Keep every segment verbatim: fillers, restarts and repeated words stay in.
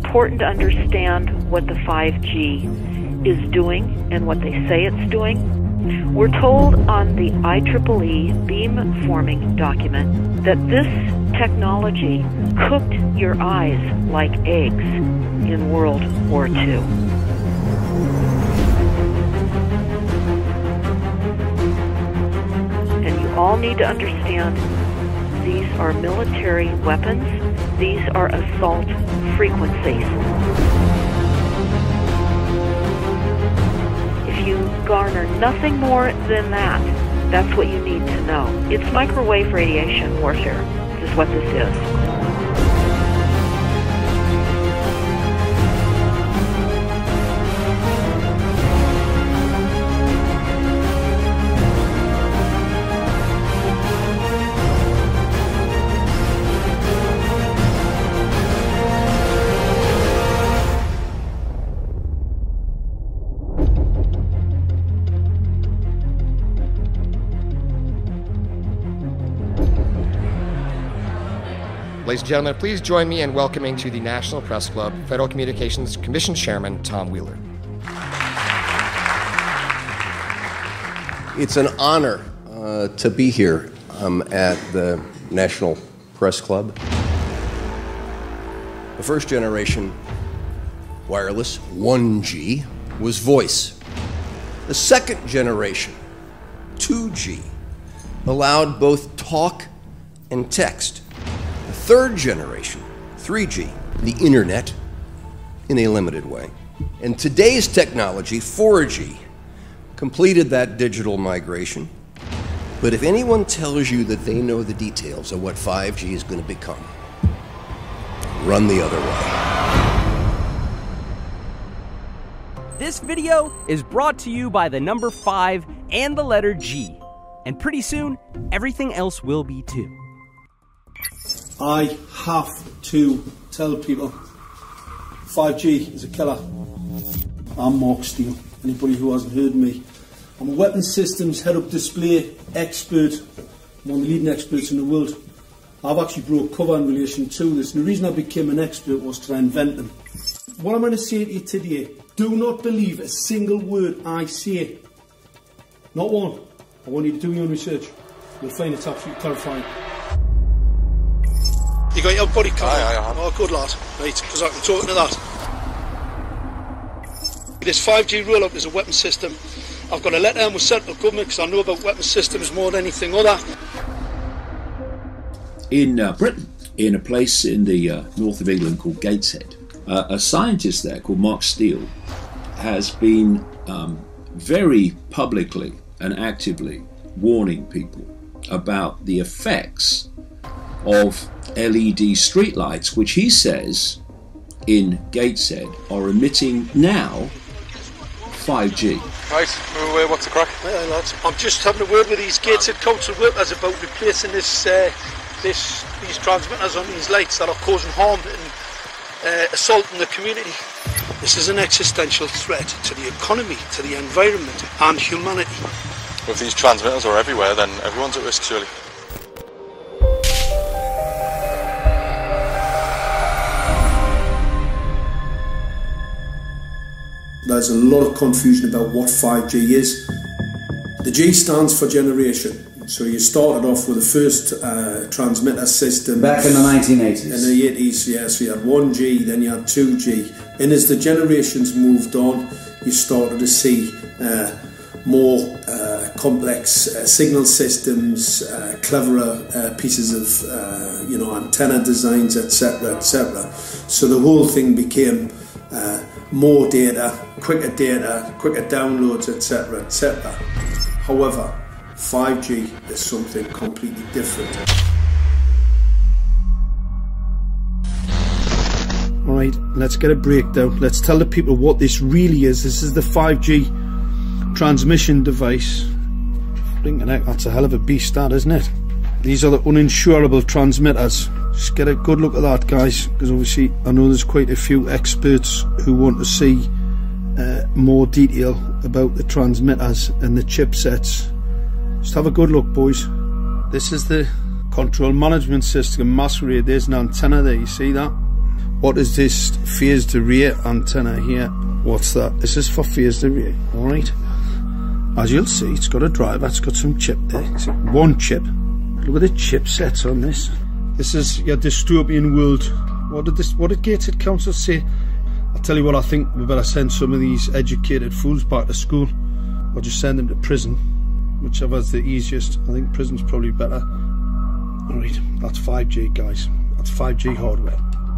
important to understand what the five G is doing and what they say it's doing. We're told on the I triple E beamforming document that this technology cooked your eyes like eggs in World War Two. And you all need to understand these are military weapons. These are assault frequencies. If you garner nothing more than that, that's what you need to know. It's microwave radiation warfare, is what this is. Ladies and gentlemen, please join me in welcoming to the National Press Club Federal Communications Commission Chairman Tom Wheeler. It's an honor uh, to be here um, at the National Press Club. The first generation wireless, one G, was voice. The second generation, two G, allowed both talk and text. The third generation, three G, the internet, in a limited way. And today's technology, four G, completed that digital migration. But if anyone tells you that they know the details of what five G is going to become, run the other way. This video is brought to you by the number five and the letter G. And pretty soon, everything else will be too. I have to tell people five G is a killer. I'm Mark Steele. Anybody who hasn't heard me, I'm a weapons systems head-up display expert. I'm one of the leading experts in the world. I've actually broke cover in relation to this, and the reason I became an expert was to invent them. What I'm going to say to you today, do not believe a single word I say. Not one. I want you to do your own research. You'll find it's absolutely terrifying. You got your body cover? Aye, aye, I have. Oh, good lad. Right, because I'm talking to that. This five G roll-up is a weapon system. I've got a letter in with central government because I know about weapon systems more than anything other. In uh, Britain, in a place in the uh, north of England called Gateshead, uh, a scientist there called Mark Steele has been um, very publicly and actively warning people about the effects of L E D streetlights, which he says in Gateshead are emitting now five G. Right, move away, what's the crack? Hey, lads. I'm just having a word with these Gateshead council workers about replacing this, uh, this, these transmitters on these lights that are causing harm and uh, assaulting the community. This is an existential threat to the economy, to the environment and humanity. If these transmitters are everywhere, then everyone's at risk, surely. There's a lot of confusion about what five G is. The G stands for generation. So you started off with the first uh, transmitter system. Back in the nineteen eighties. In the eighties, yes. So you had one G, then you had two G. And as the generations moved on, you started to see uh, more uh, complex uh, signal systems, uh, cleverer uh, pieces of uh, you know, antenna designs, et cetera, et cetera. So the whole thing became uh, more data, quicker data, quicker downloads, et cetera, et cetera. However, five G is something completely different. Alright, let's get a breakdown. Let's tell the people what this really is. This is the five G transmission device. Blinking heck, that's a hell of a beast, that, isn't it? These are the uninsurable transmitters. Just get a good look at that, guys, because obviously I know there's quite a few experts who want to see uh, more detail about the transmitters and the chipsets. Just have a good look, boys. This is the control management system masquerade. There's an antenna there, you see that? What is this phased array antenna here? What's that? This is for phased array, alright? As you'll see, it's got a driver, it's got some chip there. It's one chip. Look at the chipsets on this. This is your dystopian world. What did this? What did Gateshead Council say? I'll tell you what, I think we better send some of these educated fools back to school, or just send them to prison, whichever's the easiest. I think prison's probably better. Alright, that's five G, guys. That's five G hardware.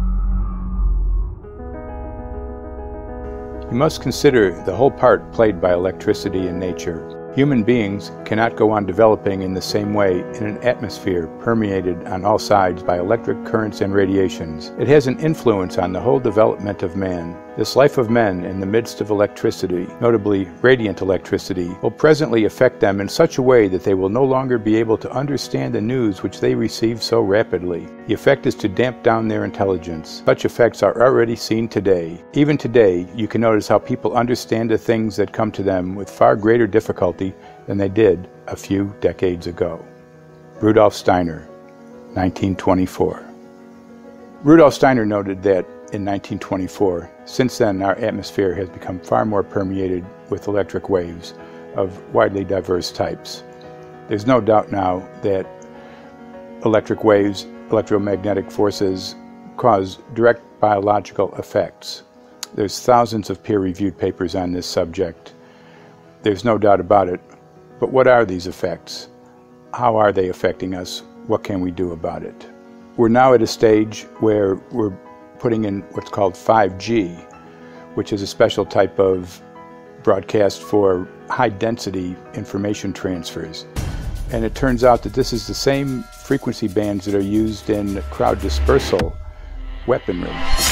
You must consider the whole part played by electricity in nature. Human beings cannot go on developing in the same way in an atmosphere permeated on all sides by electric currents and radiations. It has an influence on the whole development of man. This life of men in the midst of electricity, notably radiant electricity, will presently affect them in such a way that they will no longer be able to understand the news which they receive so rapidly. The effect is to damp down their intelligence. Such effects are already seen today. Even today, you can notice how people understand the things that come to them with far greater difficulty than they did a few decades ago. Rudolf Steiner, nineteen twenty-four. Rudolf Steiner noted that in nineteen twenty-four, since then our atmosphere has become far more permeated with electric waves of widely diverse types. There's no doubt now that electric waves, electromagnetic forces, cause direct biological effects. There's thousands of peer-reviewed papers on this subject. There's no doubt about it. But what are these effects? How are they affecting us? What can we do about it? We're now at a stage where we're putting in what's called five G, which is a special type of broadcast for high-density information transfers. And it turns out that this is the same frequency bands that are used in crowd dispersal weaponry.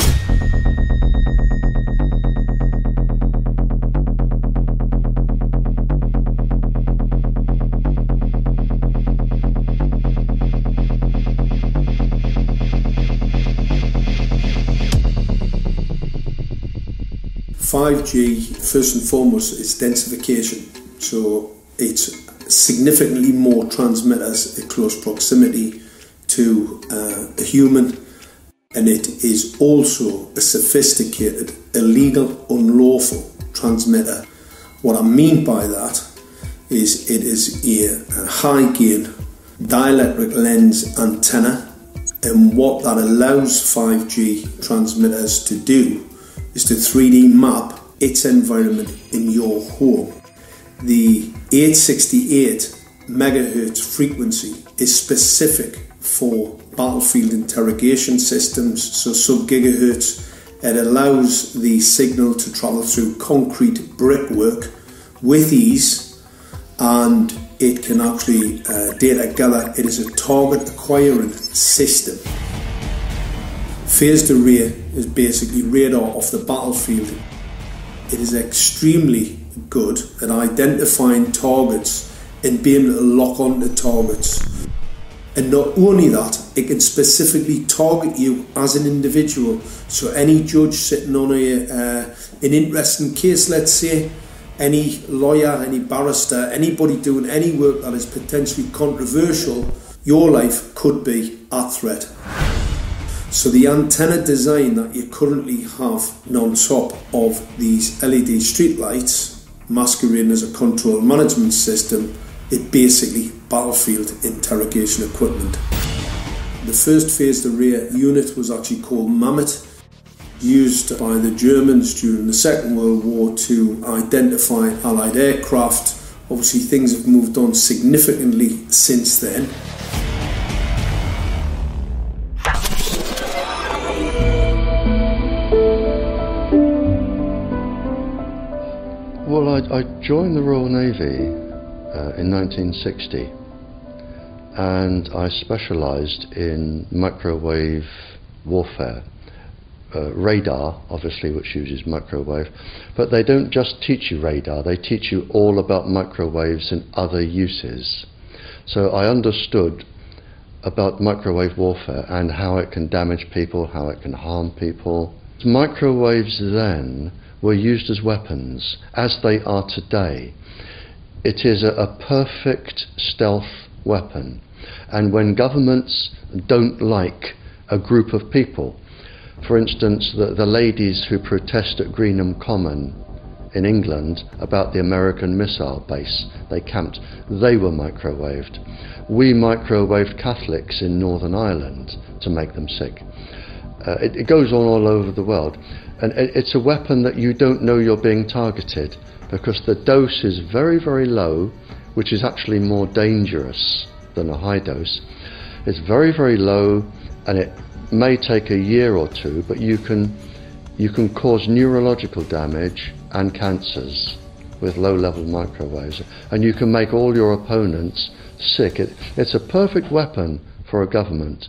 five G, first and foremost, is densification. So it's significantly more transmitters at close proximity to uh, a human, and it is also a sophisticated, illegal, unlawful transmitter. What I mean by that is it is a, a high gain dielectric lens antenna, and what that allows five G transmitters to do is to three D map its environment in your home. The eight sixty-eight megahertz frequency is specific for battlefield interrogation systems, so sub-gigahertz. It allows the signal to travel through concrete brickwork with ease, and it can actually uh, data gather. It is a target acquiring system. Phased array is basically radar off the battlefield. It is extremely good at identifying targets and being able to lock onto targets. And not only that, it can specifically target you as an individual. So any judge sitting on a, uh, an interesting case, let's say, any lawyer, any barrister, anybody doing any work that is potentially controversial, your life could be at threat. So the antenna design that you currently have on top of these L E D streetlights, masquerading as a control management system, it basically battlefield interrogation equipment. The first phased array unit was actually called Mammoth, used by the Germans during the Second World War to identify Allied aircraft. Obviously things have moved on significantly since then. Well, I, I joined the Royal Navy uh, in nineteen sixty, and I specialised in microwave warfare. Uh, radar, obviously, which uses microwave, but they don't just teach you radar, they teach you all about microwaves and other uses. So I understood about microwave warfare and how it can damage people, how it can harm people. Microwaves then were used as weapons, as they are today. It is a, a perfect stealth weapon, and when governments don't like a group of people, For instance, the, the ladies who protest at Greenham Common in England about the American missile base they camped, they were microwaved. We microwaved Catholics in Northern Ireland to make them sick. Uh, it, it goes on all over the world. And it, it's a weapon that you don't know you're being targeted, because the dose is very, very low, which is actually more dangerous than a high dose. It's very, very low, and it may take a year or two, but you can you can cause neurological damage and cancers with low-level microwaves, and you can make all your opponents sick. It, it's a perfect weapon for a government.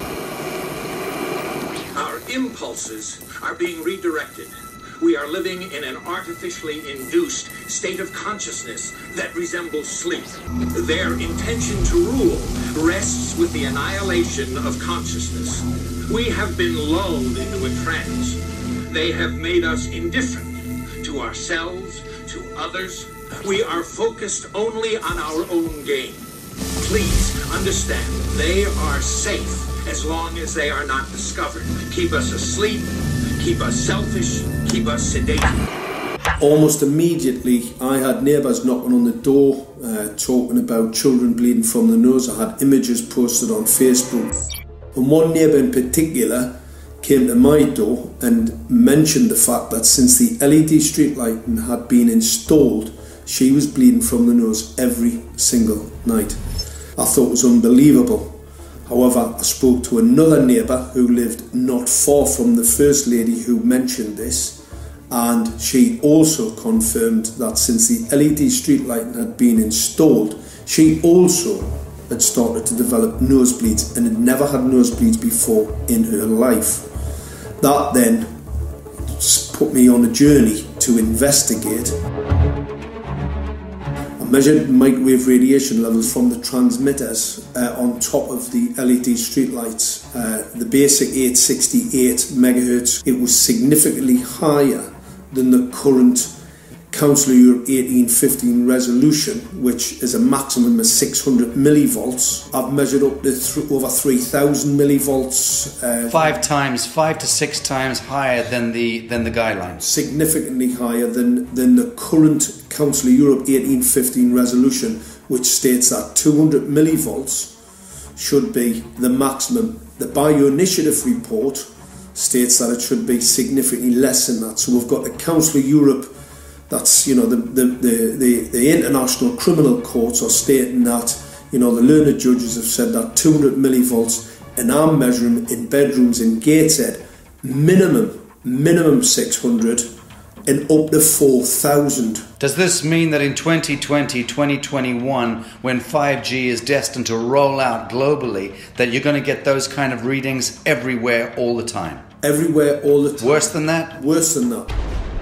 Our impulses are being redirected. We are living in an artificially induced state of consciousness that resembles sleep. Their intention to rule rests with the annihilation of consciousness. We have been lulled into a trance. They have made us indifferent to ourselves, to others. We are focused only on our own gain. Please understand, they are safe as long as they are not discovered. Keep us asleep, keep us selfish, keep us sedated. Almost immediately, I had neighbours knocking on the door, uh, talking about children bleeding from the nose. I had images posted on Facebook. And one neighbour in particular came to my door and mentioned the fact that since the L E D street lighting had been installed, she was bleeding from the nose every single night. I thought it was unbelievable. However, I spoke to another neighbour who lived not far from the first lady who mentioned this, and she also confirmed that since the L E D street lighting had been installed, she also had started to develop nosebleeds and had never had nosebleeds before in her life. That then put me on a journey to investigate. I measured microwave radiation levels from the transmitters uh, on top of the L E D streetlights. Uh, the basic eight sixty-eight megahertz, it was significantly higher than the current Council of Europe eighteen fifteen resolution, which is a maximum of six hundred millivolts. I've measured up to th- over three thousand millivolts. Uh, five times, five to six times higher than the than the guidelines. Significantly higher than, than the current Council of Europe eighteen fifteen resolution, which states that two hundred millivolts should be the maximum. The Bioinitiative report states that it should be significantly less than that. So we've got the Council of Europe. That's, you know, the, the, the, the, the international criminal courts are stating that, you know, the learned judges have said that two hundred millivolts, and I'm measuring in bedrooms in Gateshead, minimum, minimum six hundred and up to four thousand. Does this mean that in twenty twenty, twenty twenty-one, when five G is destined to roll out globally, that you're going to get those kind of readings everywhere all the time? Everywhere all the time. Worse than that? Worse than that.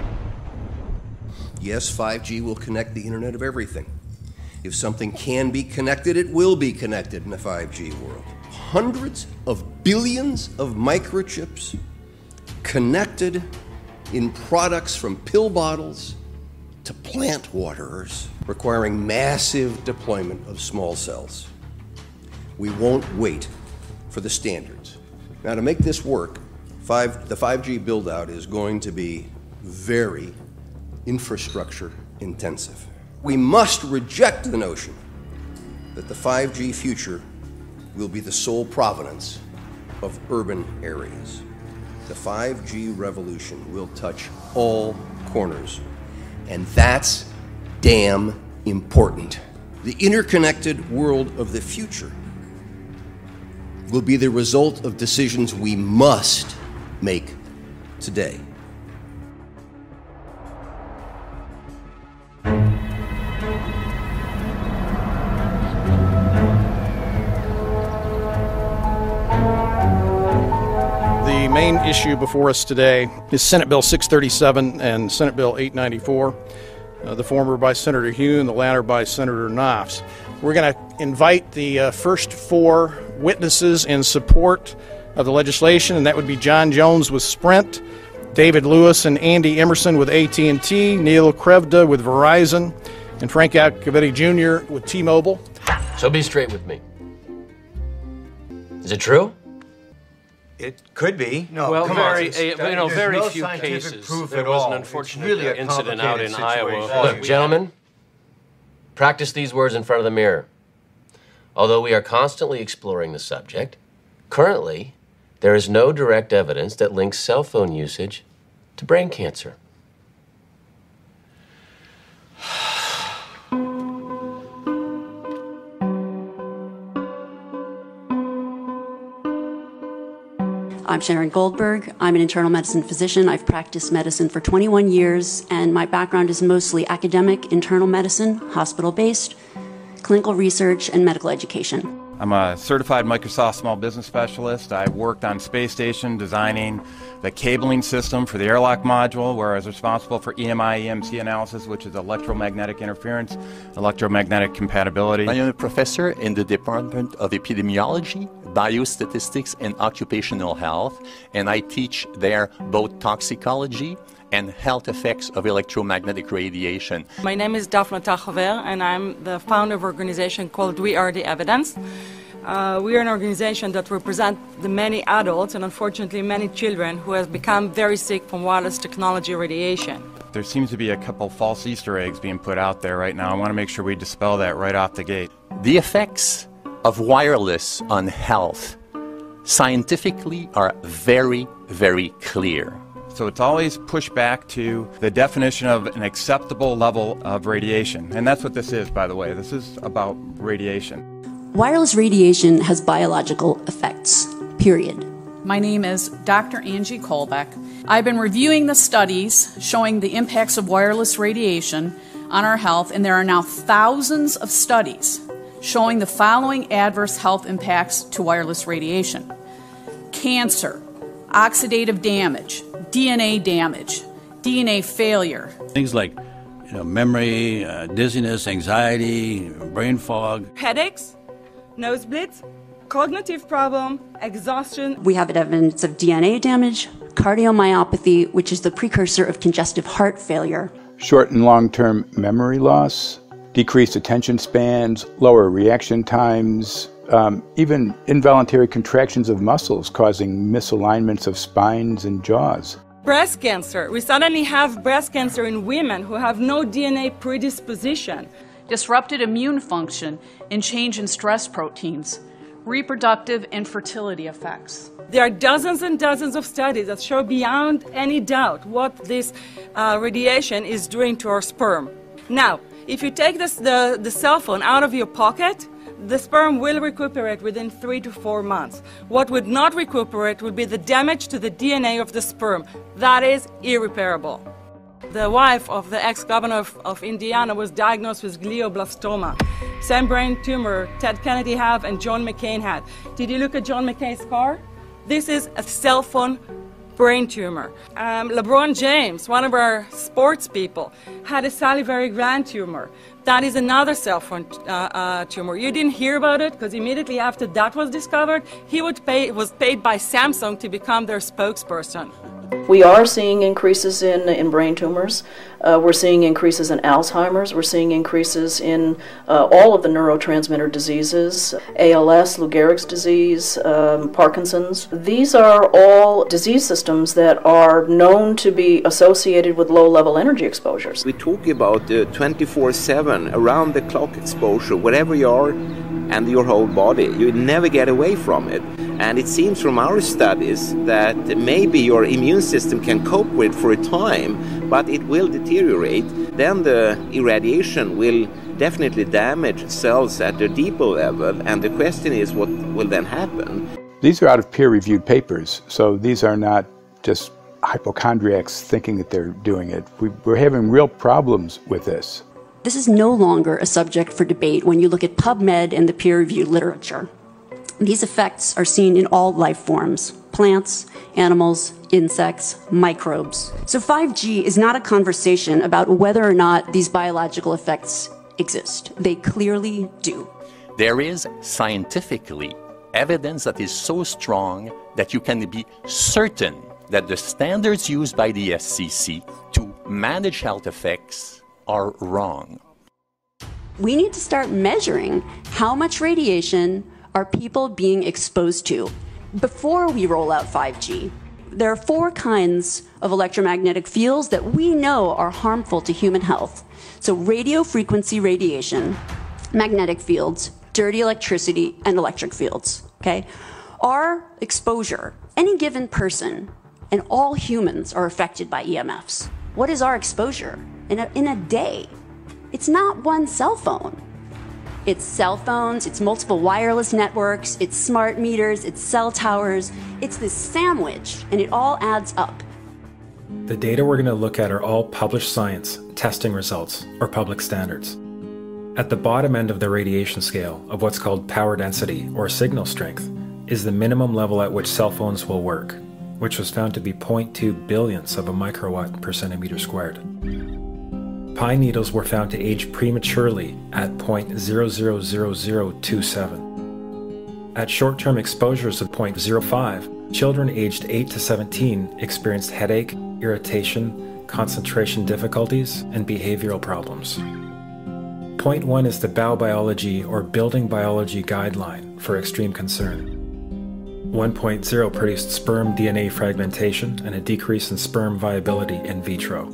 Yes, five G will connect the Internet of everything. If something can be connected, it will be connected in a five G world. Hundreds of billions of microchips connected in products from pill bottles to plant waterers, requiring massive deployment of small cells. We won't wait for the standards. Now, to make this work, five, the five G build-out is going to be very infrastructure intensive. We must reject the notion that the five G future will be the sole provenance of urban areas. The five G revolution will touch all corners, and that's damn important. The interconnected world of the future will be the result of decisions we must make today. The main issue before us today is Senate Bill six thirty-seven and Senate Bill eight ninety-four, uh, the former by Senator Hune, the latter by Senator Knopf. We're going to invite the uh, first four witnesses in support of the legislation, and that would be John Jones with Sprint, David Lewis and Andy Emerson with A T and T, Neil Krevda with Verizon, and Frank Iacovetti Junior with T-Mobile. So be straight with me. Is it true? It could be. No, well, very, on, a, you know, very no few cases. There was an unfortunate really incident out in situation. Iowa. Look, gentlemen, practice these words in front of the mirror. Although we are constantly exploring the subject, currently, there is no direct evidence that links cell phone usage to brain cancer. I'm Sharon Goldberg. I'm an internal medicine physician. I've practiced medicine for twenty-one years, and my background is mostly academic, internal medicine, hospital-based, clinical research, and medical education. I'm a certified Microsoft small business specialist. I worked on space station designing the cabling system for the airlock module, where I was responsible for E M I E M C analysis, which is electromagnetic interference, electromagnetic compatibility. I am a professor in the Department of Epidemiology, Biostatistics, and Occupational Health, and I teach there both toxicology and health effects of electromagnetic radiation. My name is Daphne Tachover, and I'm the founder of an organization called We Are the Evidence. Uh, we are an organization that represents the many adults and unfortunately many children who have become very sick from wireless technology radiation. There seems to be a couple false Easter eggs being put out there right now. I want to make sure we dispel that right off the gate. The effects of wireless on health scientifically are very, very clear. So it's always pushed back to the definition of an acceptable level of radiation. And that's what this is, by the way. This is about radiation. Wireless radiation has biological effects, period. My name is Doctor Angie Kolbeck. I've been reviewing the studies showing the impacts of wireless radiation on our health, and there are now thousands of studies showing the following adverse health impacts to wireless radiation: cancer, oxidative damage, D N A damage, D N A failure. Things like, you know, memory, uh, dizziness, anxiety, brain fog. Headaches, nosebleeds, cognitive problem, exhaustion. We have evidence of D N A damage, cardiomyopathy, which is the precursor of congestive heart failure. Short and long-term memory loss, decreased attention spans, lower reaction times, Um, even involuntary contractions of muscles causing misalignments of spines and jaws. Breast cancer. We suddenly have breast cancer in women who have no D N A predisposition. Disrupted immune function and change in stress proteins, reproductive and fertility effects. There are dozens and dozens of studies that show beyond any doubt what this uh, radiation is doing to our sperm. Now, if you take this, the, the cell phone out of your pocket, the sperm will recuperate within three to four months. What would not recuperate would be the damage to the D N A of the sperm. That is irreparable. The wife of the ex-governor of, of Indiana was diagnosed with glioblastoma. Same brain tumor Ted Kennedy had and John McCain had. Did you look at John McCain's scar? This is a cell phone brain tumor. Um, LeBron James, one of our sports people, had a salivary gland tumor. That is another cell phone uh, uh, tumor. You didn't hear about it because immediately after that was discovered, he would pay, was paid by Samsung to become their spokesperson. We are seeing increases in, in brain tumors. Uh, we're seeing increases in Alzheimer's. We're seeing increases in uh, all of the neurotransmitter diseases, A L S, Lou Gehrig's disease, um, Parkinson's. These are all disease systems that are known to be associated with low-level energy exposures. We talk about uh, twenty-four seven, around-the-clock exposure, wherever you are, and your whole body. You never get away from it. And it seems from our studies that maybe your immune system can cope with for a time, but it will deteriorate. Then the irradiation will definitely damage cells at a deeper level, and the question is what will then happen. These are out of peer-reviewed papers, so these are not just hypochondriacs thinking that they're doing it. We, we're having real problems with this. This is no longer a subject for debate when you look at PubMed and the peer-reviewed literature. These effects are seen in all life forms: plants, animals, insects, microbes. So five G is not a conversation about whether or not these biological effects exist. They clearly do. There is scientifically evidence that is so strong that you can be certain that the standards used by the S C C to manage health effects are wrong. We need to start measuring how much radiation are people being exposed to. before we roll out five G, there are four kinds of electromagnetic fields that we know are harmful to human health. So radio frequency radiation, magnetic fields, dirty electricity, and electric fields, okay? Our exposure, any given person, and all humans are affected by E M Fs. What is our exposure in a, in a day? It's not one cell phone. It's cell phones, it's multiple wireless networks, it's smart meters, it's cell towers. It's this sandwich, and it all adds up. The data we're going to look at are all published science, testing results, or public standards. At the bottom end of the radiation scale of what's called power density, or signal strength, is the minimum level at which cell phones will work, which was found to be zero point two billionths of a microwatt per centimeter squared. Pine needles were found to age prematurely at zero point zero zero zero zero two seven. At short-term exposures of zero point zero five, children aged eight to seventeen experienced headache, irritation, concentration difficulties, and behavioral problems. zero point one is the biobiology or building biology guideline for extreme concern. one point zero produced sperm D N A fragmentation and a decrease in sperm viability in vitro.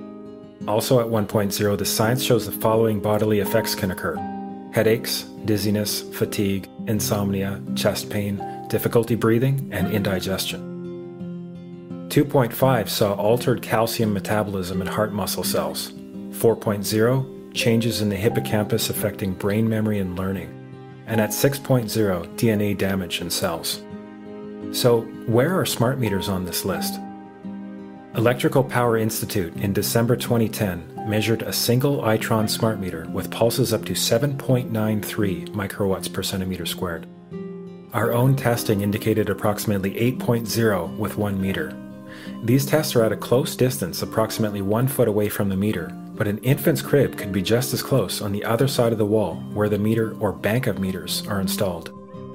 Also at one point zero, the science shows the following bodily effects can occur: headaches, dizziness, fatigue, insomnia, chest pain, difficulty breathing, and indigestion. two point five saw altered calcium metabolism in heart muscle cells. four point zero, changes in the hippocampus affecting brain memory and learning. And at six point zero, D N A damage in cells. So, where are smart meters on this list? Electrical Power Institute in December twenty ten measured a single Itron smart meter with pulses up to seven point nine three microwatts per centimeter squared. Our own testing indicated approximately eight point zero with one meter. These tests are at a close distance, approximately one foot away from the meter, but an infant's crib could be just as close on the other side of the wall where the meter or bank of meters are installed.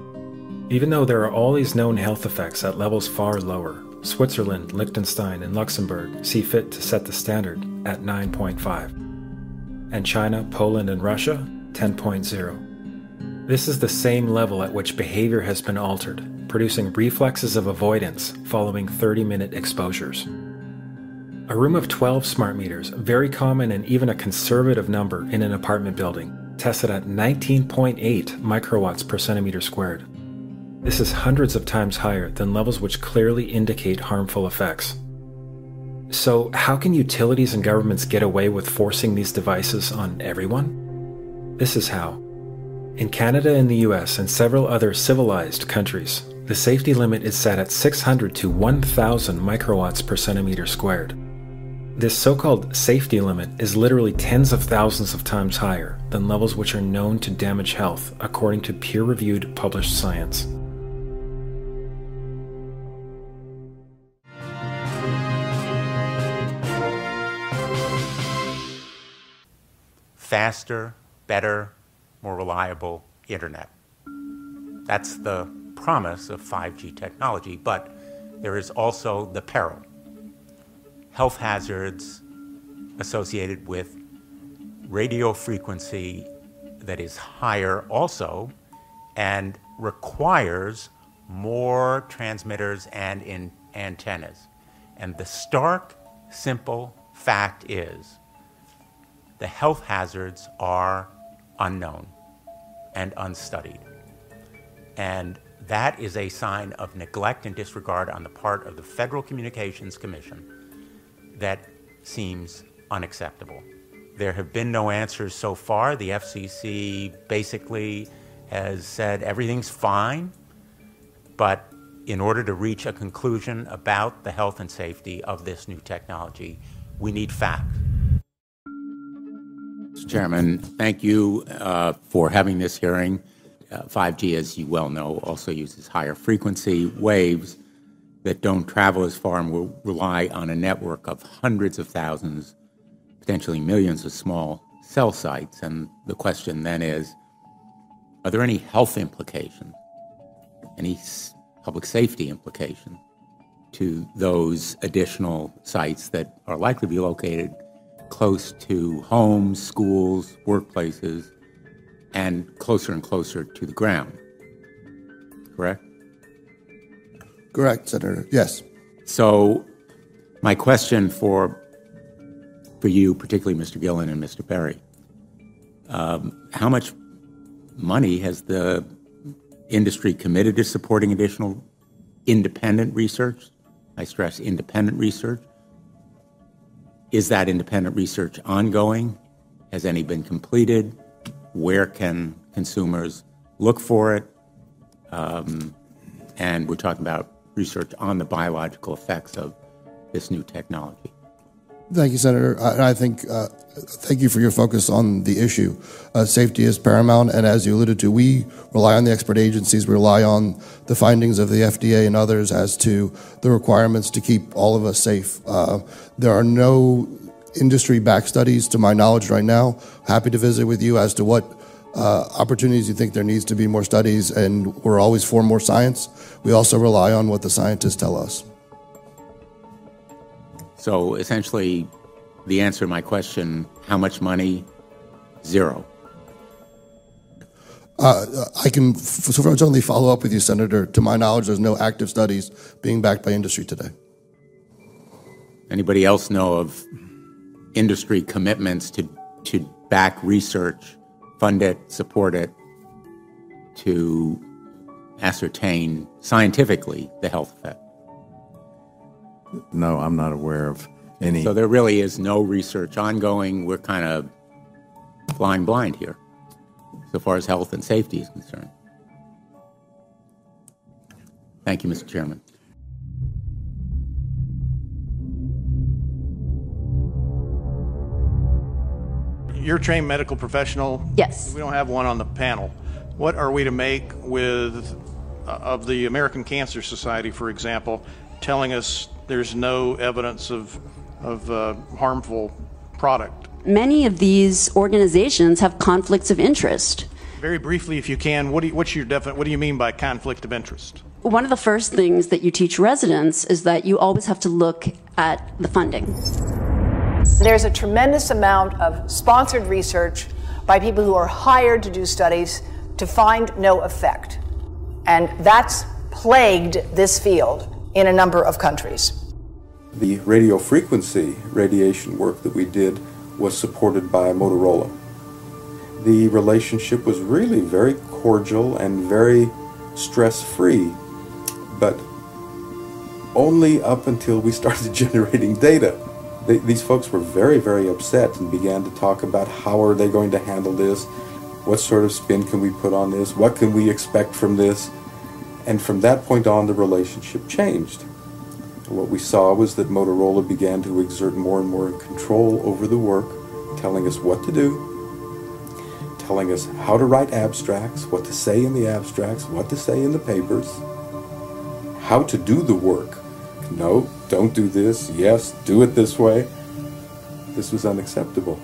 Even though there are all these known health effects at levels far lower, Switzerland, Liechtenstein, and Luxembourg see fit to set the standard at nine point five. And China, Poland, and Russia, ten point zero. This is the same level at which behavior has been altered, producing reflexes of avoidance following thirty-minute exposures. A room of twelve smart meters, very common and even a conservative number in an apartment building, tested at nineteen point eight microwatts per centimeter squared. This is hundreds of times higher than levels which clearly indicate harmful effects. So, how can utilities and governments get away with forcing these devices on everyone? This is how. In Canada and the U S and several other civilized countries, the safety limit is set at six hundred to one thousand microwatts per centimeter squared. This so-called safety limit is literally tens of thousands of times higher than levels which are known to damage health, according to peer-reviewed published science. Faster, better, more reliable internet. That's the promise of five G technology, but there is also the peril. Health hazards associated with radio frequency that is higher also and requires more transmitters and in antennas. And the stark, simple fact is the health hazards are unknown and unstudied. And that is a sign of neglect and disregard on the part of the Federal Communications Commission that seems unacceptable. There have been no answers so far. The F C C basically has said everything's fine, but in order to reach a conclusion about the health and safety of this new technology, we need facts. Mister Chairman, thank you uh, for having this hearing. Uh, five G, as you well know, also uses higher frequency waves that don't travel as far and will rely on a network of hundreds of thousands, potentially millions of small cell sites. And the question then is, are there any health implications, any s- public safety implications to those additional sites that are likely to be located close to homes, schools, workplaces, and closer and closer to the ground? Correct? Correct, Senator. Yes. So my question for, for you, particularly Mister Gillen and Mister Perry, um, how much money has the industry committed to supporting additional independent research? I stress independent research. Is that independent research ongoing? Has any been completed? Where can consumers look for it? Um, and we're talking about research on the biological effects of this new technology. Thank you, Senator. I, I think, uh, thank you for your focus on the issue. Uh, safety is paramount, and as you alluded to, we rely on the expert agencies, we rely on the findings of the F D A and others as to the requirements to keep all of us safe. Uh, there are no industry-backed studies, to my knowledge right now. Happy to visit with you as to what uh, opportunities you think there needs to be more studies, and we're always for more science. We also rely on what the scientists tell us. So essentially, the answer to my question, how much money? Zero. Uh, I can f- certainly follow up with you, Senator. To my knowledge, there's no active studies being backed by industry today. Anybody else know of industry commitments to, to back research, fund it, support it, to ascertain scientifically the health effect? No, I'm not aware of any. So there really is no research ongoing. We're kind of flying blind here, so far as health and safety is concerned. Thank you, Mister Chairman. You're a trained medical professional. Yes. We don't have one on the panel. What are we to make with, uh, of the American Cancer Society, for example, telling us there's no evidence of, of uh, harmful product? Many of these organizations have conflicts of interest. Very briefly, if you can, what do you, what's your defi- what do you mean by conflict of interest? One of the first things that you teach residents is that you always have to look at the funding. There's a tremendous amount of sponsored research by people who are hired to do studies to find no effect. And that's plagued this field in a number of countries. The radio frequency radiation work that we did was supported by Motorola. The relationship was really very cordial and very stress-free, but only up until we started generating data. They, these folks were very, very upset and began to talk about how are they going to handle this, what sort of spin can we put on this, what can we expect from this. And from that point on, the relationship changed. What we saw was that Motorola began to exert more and more control over the work, telling us what to do, telling us how to write abstracts, what to say in the abstracts, what to say in the papers, how to do the work. No, don't do this. Yes, do it this way. This was unacceptable.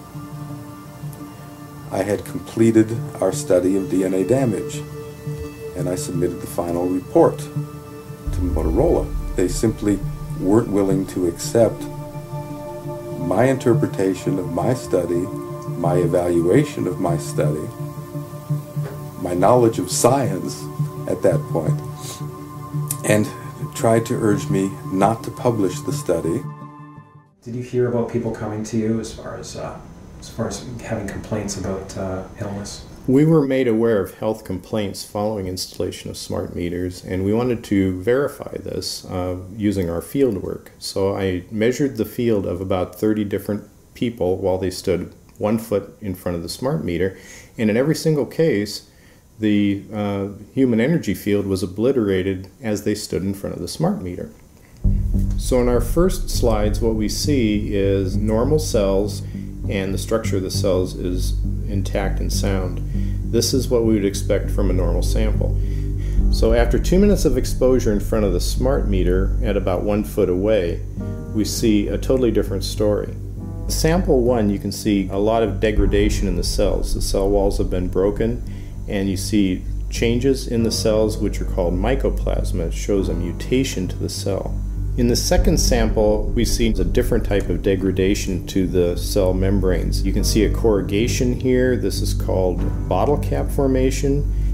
I had completed our study of D N A damage, and I submitted the final report to Motorola. They simply weren't willing to accept my interpretation of my study, my evaluation of my study, my knowledge of science at that point, and tried to urge me not to publish the study. Did you hear about people coming to you as far as uh, as far as having complaints about uh, illness? We were made aware of health complaints following installation of smart meters, and we wanted to verify this uh, using our field work. So I measured the field of about thirty different people while they stood one foot in front of the smart meter, and in every single case, the uh, human energy field was obliterated as they stood in front of the smart meter. So in our first slides, what we see is normal cells, and the structure of the cells is intact and sound. This is what we would expect from a normal sample. So after two minutes of exposure in front of the smart meter at about one foot away, we see a totally different story. Sample one, you can see a lot of degradation in the cells. The cell walls have been broken, and you see changes in the cells which are called mycoplasma. It shows a mutation to the cell. In the second sample, we see a different type of degradation to the cell membranes. You can see a corrugation here. This is called bottle cap formation,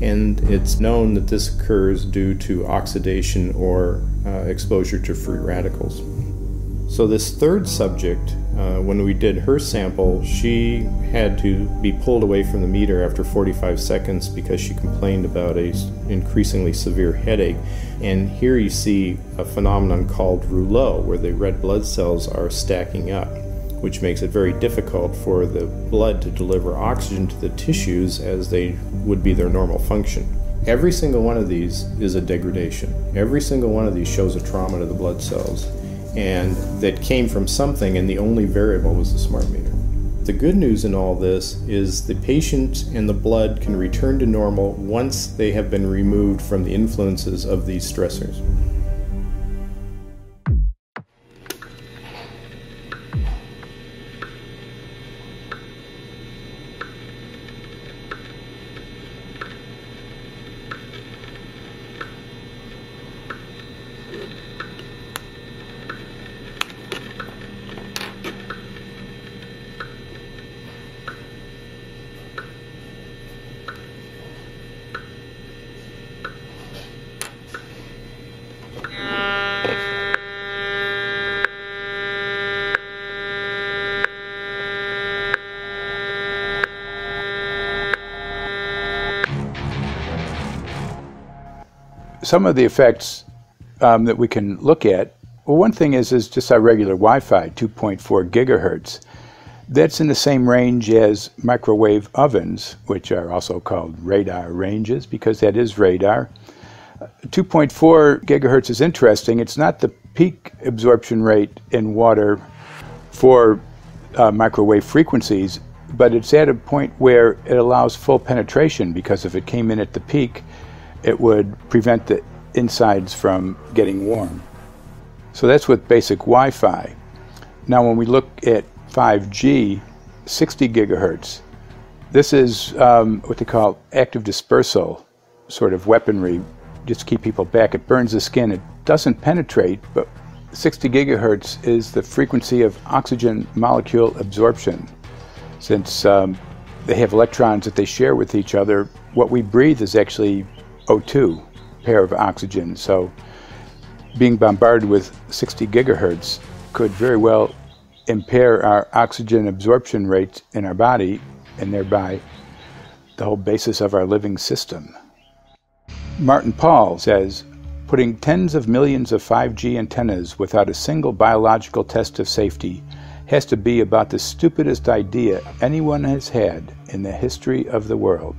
and it's known that this occurs due to oxidation or uh, exposure to free radicals. So this third subject, uh, when we did her sample, she had to be pulled away from the meter after forty-five seconds because she complained about a increasingly severe headache. And here you see a phenomenon called rouleau, where the red blood cells are stacking up, which makes it very difficult for the blood to deliver oxygen to the tissues as they would be their normal function. Every single one of these is a degradation. Every single one of these shows a trauma to the blood cells, and that came from something, and the only variable was the smart meter. The good news in all this is the patient and the blood can return to normal once they have been removed from the influences of these stressors. Some of the effects um, that we can look at, well, one thing is, is just our regular Wi-Fi, two point four gigahertz. That's in the same range as microwave ovens, which are also called radar ranges, because that is radar. two point four gigahertz is interesting. It's not the peak absorption rate in water for uh, microwave frequencies, but it's at a point where it allows full penetration, because if it came in at the peak, it would prevent the insides from getting warm. So that's with basic Wi-Fi. Now when we look at five G, sixty gigahertz, this is um, what they call active dispersal sort of weaponry, just to keep people back. It burns the skin, it doesn't penetrate, but sixty gigahertz is the frequency of oxygen molecule absorption. Since um, they have electrons that they share with each other, what we breathe is actually O two, pair of oxygen. So being bombarded with sixty gigahertz could very well impair our oxygen absorption rate in our body, and thereby the whole basis of our living system. Martin Pall says, putting tens of millions of five G antennas without a single biological test of safety has to be about the stupidest idea anyone has had in the history of the world.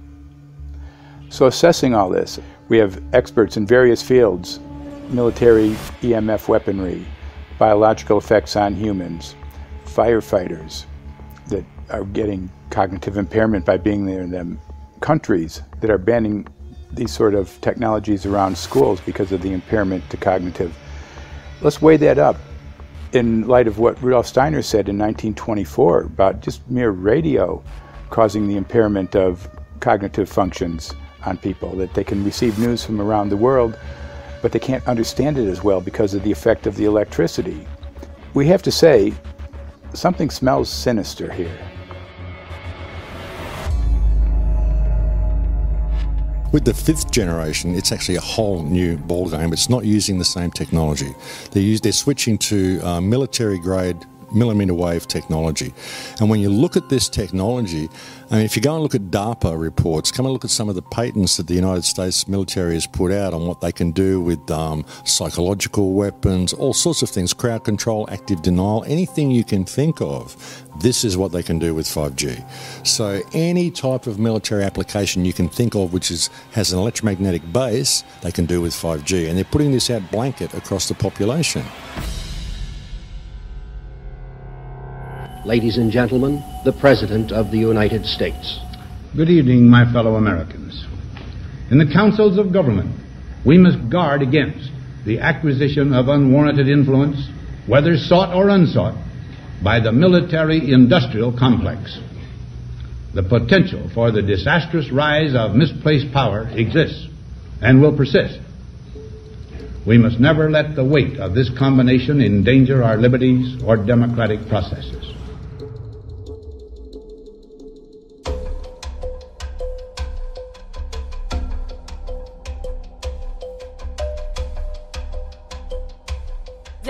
So assessing all this, we have experts in various fields: military E M F weaponry, biological effects on humans, firefighters that are getting cognitive impairment by being there in them, countries that are banning these sort of technologies around schools because of the impairment to cognitive. Let's weigh that up in light of what Rudolf Steiner said in nineteen twenty-four about just mere radio causing the impairment of cognitive functions on people, that they can receive news from around the world, but they can't understand it as well because of the effect of the electricity. We have to say, something smells sinister here. With the fifth generation, it's actually a whole new ballgame. It's not using the same technology. They're, use, they're switching to uh, military-grade millimeter wave technology. And when you look at this technology, I mean, if you go and look at DARPA reports, come and look at some of the patents that the United States military has put out on what they can do with um, psychological weapons, all sorts of things, crowd control, active denial, anything you can think of, this is what they can do with five G. So any type of military application you can think of which is, has an electromagnetic base, they can do with five G. And they're putting this out blanket across the population. Ladies and gentlemen, the President of the United States. Good evening, my fellow Americans. In the councils of government, we must guard against the acquisition of unwarranted influence, whether sought or unsought, by the military-industrial complex. The potential for the disastrous rise of misplaced power exists and will persist. We must never let the weight of this combination endanger our liberties or democratic processes.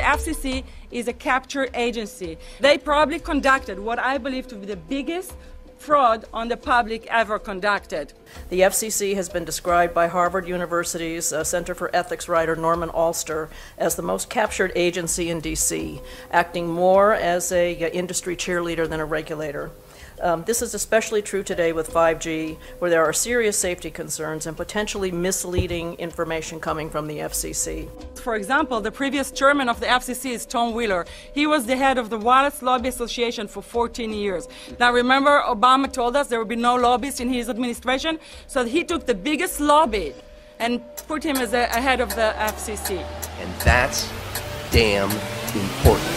F C C is a capture agency. They probably conducted what I believe to be the biggest fraud on the public ever conducted. The F C C has been described by Harvard University's uh, Center for Ethics writer Norman Alster as the most captured agency in D C, acting more as a uh, industry cheerleader than a regulator. Um, this is especially true today with five G, where there are serious safety concerns and potentially misleading information coming from the F C C. For example, the previous chairman of the F C C is Tom Wheeler. He was the head of the Wireless Lobby Association for fourteen years. Now remember, Obama told us there would be no lobbyists in his administration, so he took the biggest lobby and put him as a, a head of the F C C. And that's damn important.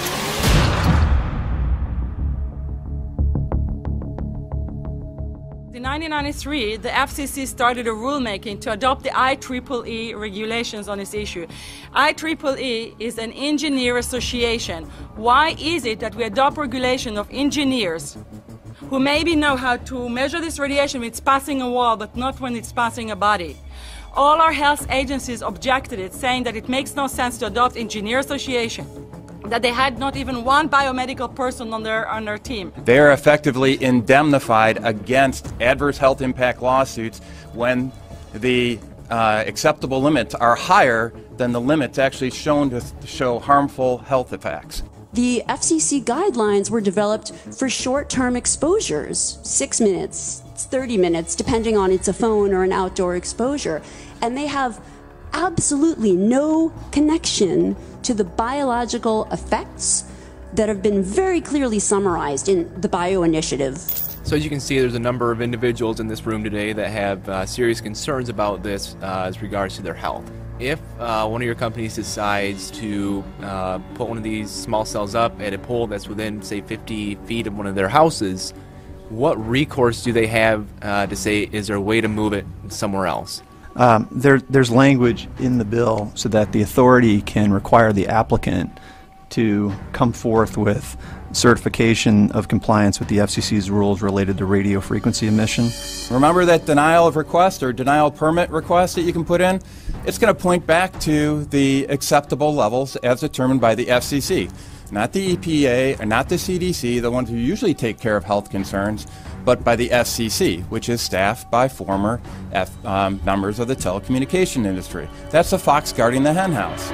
In nineteen ninety-three, the F C C started a rulemaking to adopt the I triple E regulations on this issue. I triple E is an engineer association. Why is it that we adopt regulation of engineers who maybe know how to measure this radiation when it's passing a wall, but not when it's passing a body? All our health agencies objected it, saying that it makes no sense to adopt engineer association, that they had not even one biomedical person on their on their team. They are effectively indemnified against adverse health impact lawsuits when the uh, acceptable limits are higher than the limits actually shown to show harmful health effects. The F C C guidelines were developed for short-term exposures, six minutes, thirty minutes, depending on it's a phone or an outdoor exposure. And they have absolutely no connection to the biological effects that have been very clearly summarized in the Bio Initiative. So as you can see, there's a number of individuals in this room today that have uh, serious concerns about this uh, as regards to their health. If uh, one of your companies decides to uh, put one of these small cells up at a pole that's within, say, fifty feet of one of their houses, what recourse do they have uh, to say, is there a way to move it somewhere else? Um, there, there's language in the bill so that the authority can require the applicant to come forth with certification of compliance with the F C C's rules related to radio frequency emission. Remember that denial of request or denial of permit request that you can put in? It's going to point back to the acceptable levels as determined by the F C C, not the E P A or not the C D C, the ones who usually take care of health concerns, but by the F C C, which is staffed by former F, um, members of the telecommunication industry. That's the fox guarding the hen house.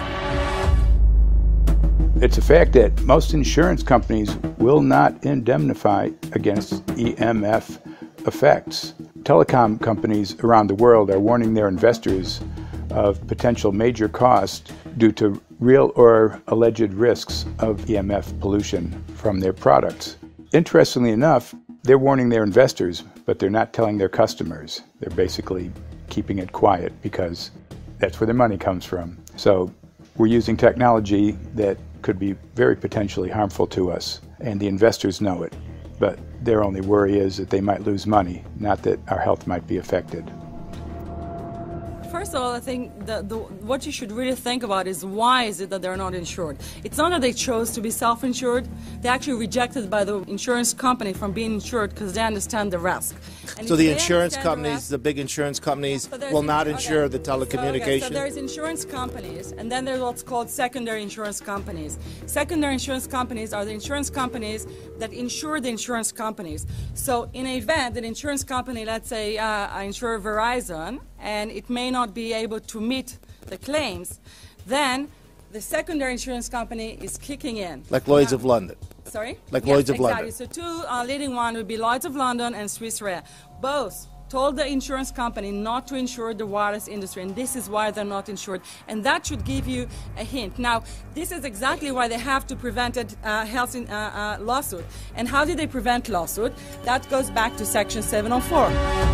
It's a fact that most insurance companies will not indemnify against E M F effects. Telecom companies around the world are warning their investors of potential major costs due to real or alleged risks of E M F pollution from their products. Interestingly enough, they're warning their investors, but they're not telling their customers. They're basically keeping it quiet because that's where their money comes from. So we're using technology that could be very potentially harmful to us, and the investors know it. But their only worry is that they might lose money, not that our health might be affected. First of all, I think the, the, what you should really think about is why is it that they're not insured? It's not that they chose to be self-insured. They're actually rejected by the insurance company from being insured because they understand the risk. And so the insurance companies, the, risk, the big insurance companies, so will not insure okay. the telecommunications? So, okay, so there's insurance companies, and then there's what's called secondary insurance companies. Secondary insurance companies are the insurance companies that insure the insurance companies. So in an event, an insurance company, let's say uh, I insure Verizon, and it may not be able to meet the claims, then the secondary insurance company is kicking in. Like Lloyd's now, of London. Sorry? Like yes, Lloyd's of exactly. London. So two uh, leading one would be Lloyd's of London and Swiss Re. Both told the insurance company not to insure the wireless industry, and this is why they're not insured. And that should give you a hint. Now, this is exactly why they have to prevent a uh, health in, uh, uh, lawsuit. And how did they prevent lawsuit? That goes back to Section seven oh four.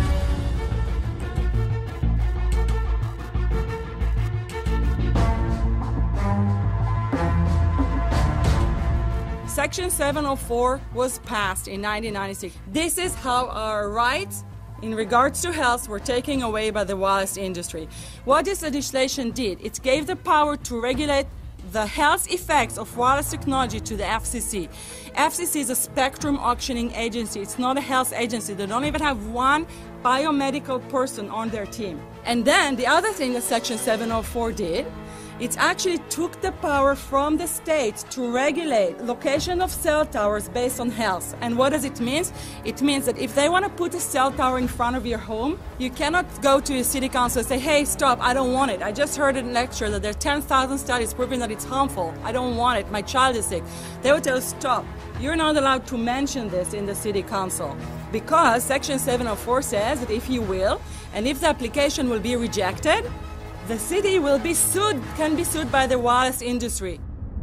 Section seven oh four was passed in nineteen ninety-six. This is how our rights in regards to health were taken away by the wireless industry. What this legislation did, it gave the power to regulate the health effects of wireless technology to the F C C. F C C is a spectrum auctioning agency. It's not a health agency. They don't even have one biomedical person on their team. And then the other thing that Section seven oh four did, It actually took the power from the states to regulate location of cell towers based on health. And what does it mean? It means that if they want to put a cell tower in front of your home, you cannot go to your city council and say, hey, stop, I don't want it. I just heard in a lecture that there are ten thousand studies proving that it's harmful. I don't want it. My child is sick. They will tell you, stop. You're not allowed to mention this in the city council because Section seven oh four says that if you will, and if the application will be rejected, the city will be sued, can be sued by the wireless industry.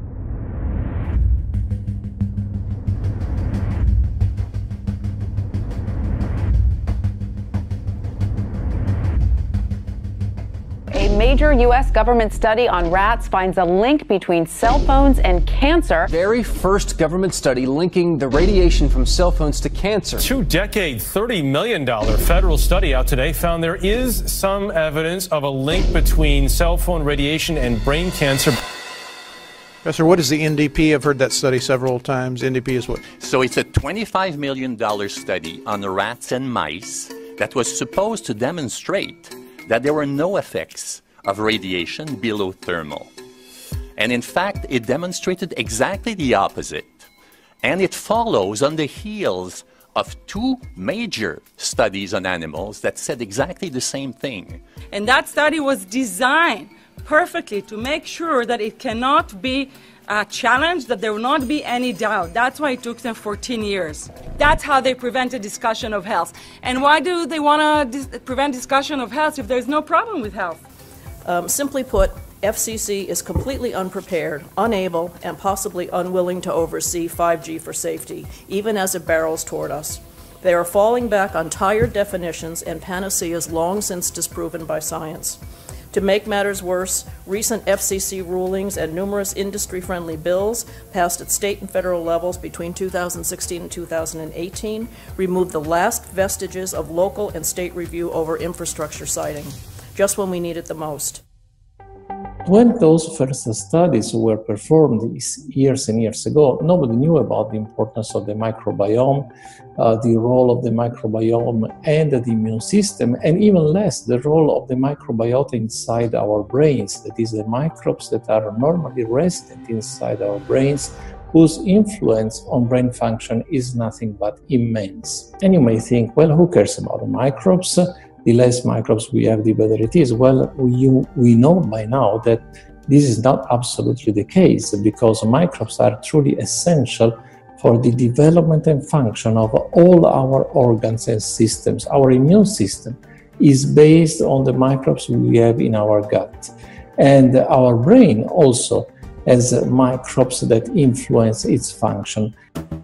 A major U S government study on rats finds a link between cell phones and cancer. Very first government study linking the radiation from cell phones to cancer. Two-decade, thirty million dollars federal study out today found there is some evidence of a link between cell phone radiation and brain cancer. Professor, what is the N D P? I've heard that study several times. N D P is what? So it's a twenty-five million dollars study on the rats and mice that was supposed to demonstrate that there were no effects of radiation below thermal. And in fact, it demonstrated exactly the opposite. And it follows on the heels of two major studies on animals that said exactly the same thing. And that study was designed perfectly to make sure that it cannot be uh, challenged, that there will not be any doubt. That's why it took them fourteen years. That's how they prevented discussion of health. And why do they want to dis- prevent discussion of health if there's no problem with health? Um, simply put, F C C is completely unprepared, unable, and possibly unwilling to oversee five G for safety, even as it barrels toward us. They are falling back on tired definitions and panaceas long since disproven by science. To make matters worse, recent F C C rulings and numerous industry-friendly bills passed at state and federal levels between two thousand sixteen and two thousand eighteen removed the last vestiges of local and state review over infrastructure siting, just when we need it the most. When those first studies were performed years and years ago, nobody knew about the importance of the microbiome, uh, the role of the microbiome and the immune system, and even less the role of the microbiota inside our brains, that is, the microbes that are normally resident inside our brains, whose influence on brain function is nothing but immense. And you may think, well, who cares about the microbes? The less microbes we have, the better it is. Well, we, we know by now that this is not absolutely the case, because microbes are truly essential for the development and function of all our organs and systems. Our immune system is based on the microbes we have in our gut. And our brain also has microbes that influence its function.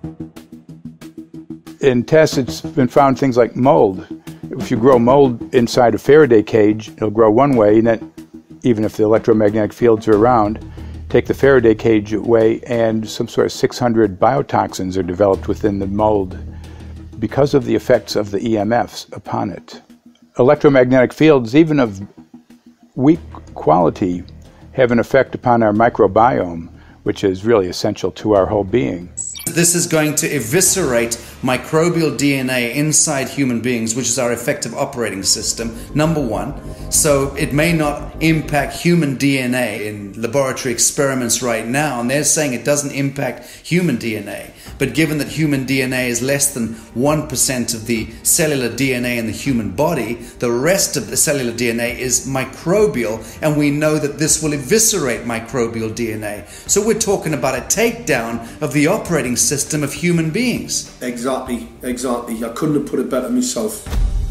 In tests, it's been found things like mold. If you grow mold inside a Faraday cage, it'll grow one way, and then even if the electromagnetic fields are around, take the Faraday cage away, and some sort of six hundred biotoxins are developed within the mold because of the effects of the E M Fs upon it. Electromagnetic fields, even of weak quality, have an effect upon our microbiome, which is really essential to our whole being. This is going to eviscerate microbial D N A inside human beings, which is our effective operating system, number one. So it may not impact human D N A in laboratory experiments right now, and they're saying it doesn't impact human D N A. But given that human D N A is less than one percent of the cellular D N A in the human body, the rest of the cellular D N A is microbial, and we know that this will eviscerate microbial D N A. So we're talking about a takedown of the operating system of human beings. Exactly, exactly. I couldn't have put it better myself.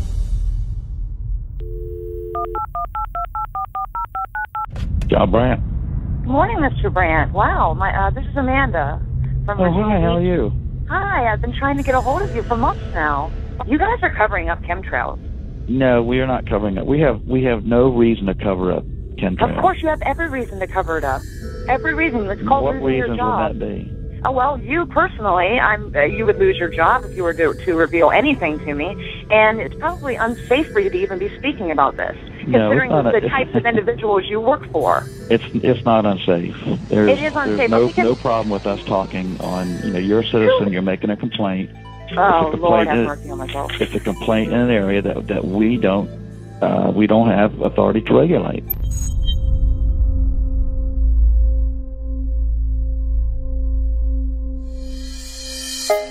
John Brandt. Good morning, Mister Brandt. Wow, my uh, this is Amanda from Oh, Virginia hi, how are Beach. you? Hi, I've been trying to get a hold of you for months now. You guys are covering up chemtrails. No, we are not covering it. We have we have no reason to cover up chemtrails. Of course, you have every reason to cover it up. Every reason. It's called What losing your reasons job. would that be? Oh, well, you personally, I'm. Uh, you would lose your job if you were to, to reveal anything to me, and it's probably unsafe for you to even be speaking about this, No, it's considering not a- the types of individuals you work for. It's it's not unsafe. There's, It is unsafe, There's but no we can- no problem with us talking on. You know, you're a citizen. You're making a complaint. Oh, It's a Lord, complaint have in- mercy on myself. It's a complaint in an area that that we don't uh, we don't have authority to regulate.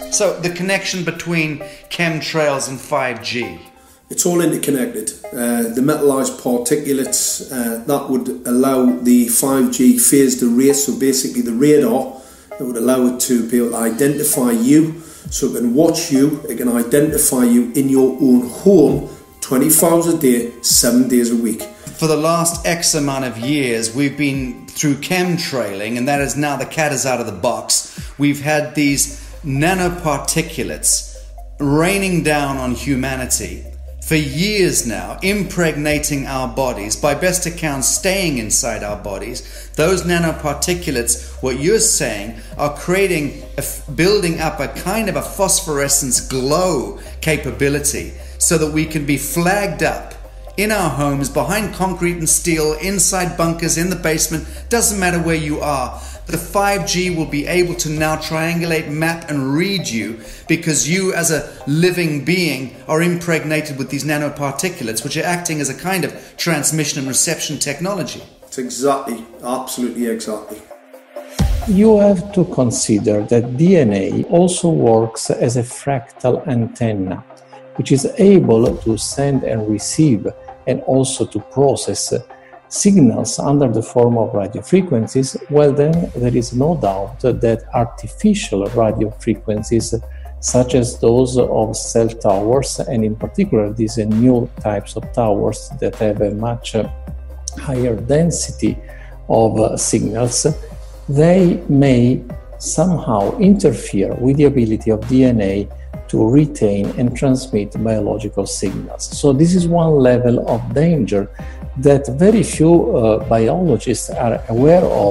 So the connection between chemtrails and five G. It's all interconnected. Uh, the metallized particulates, uh, that would allow the five G phased array, so basically the radar, that would allow it to be able to identify you, so it can watch you, it can identify you in your own home twenty-four hours a day, seven days a week. For the last X amount of years, we've been through chemtrailing, and that is now the cat is out of the box. We've had these nanoparticulates raining down on humanity for years now, impregnating our bodies, by best account staying inside our bodies. Those nanoparticulates, what you're saying, are creating, a, building up a kind of a phosphorescence glow capability so that we can be flagged up in our homes, behind concrete and steel, inside bunkers, in the basement, doesn't matter where you are. The five G will be able to now triangulate, map and read you, because you as a living being are impregnated with these nanoparticulates, which are acting as a kind of transmission and reception technology. It's exactly, absolutely exactly. You have to consider that D N A also works as a fractal antenna, which is able to send and receive and also to process signals under the form of radio frequencies. Well, then there is no doubt that artificial radio frequencies, such as those of cell towers, and in particular these new types of towers that have a much higher density of signals, they may somehow interfere with the ability of D N A to retain and transmit biological signals. So this is one level of danger that very few uh, biologists are aware of.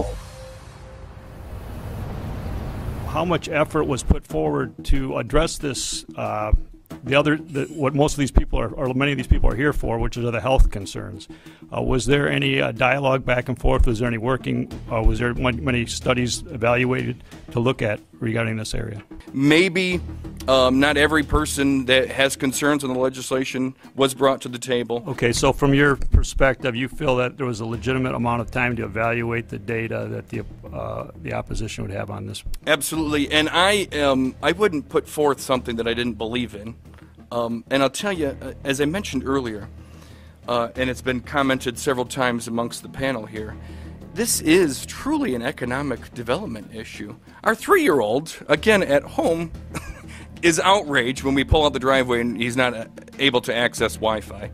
How much effort was put forward to address this, uh, the other, the, what most of these people are, or many of these people are here for, which are the health concerns? Uh, was there any uh, dialogue back and forth? Was there any working, uh, was there many studies evaluated to look at regarding this area? Maybe um, not every person that has concerns on the legislation was brought to the table. Okay, so from your perspective, you feel that there was a legitimate amount of time to evaluate the data that the uh, the opposition would have on this? Absolutely, and I um, I wouldn't put forth something that I didn't believe in. Um, and I'll tell you, uh, as I mentioned earlier, uh, and it's been commented several times amongst the panel here, this is truly an economic development issue. Our three-year-old, again at home, is outraged when we pull out the driveway and he's not uh, able to access Wi-Fi.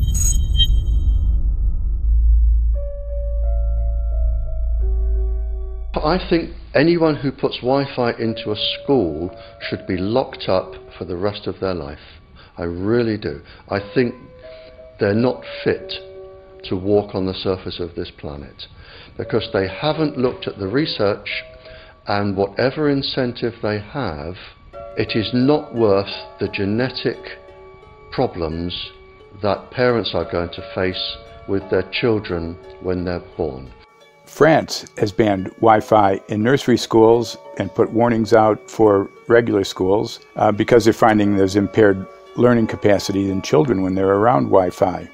I think anyone who puts Wi-Fi into a school should be locked up for the rest of their life. I really do. I think they're not fit to walk on the surface of this planet because they haven't looked at the research, and whatever incentive they have, it is not worth the genetic problems that parents are going to face with their children when they're born. France has banned Wi-Fi in nursery schools and put warnings out for regular schools uh, because they're finding there's impaired learning capacity in children when they're around Wi-Fi.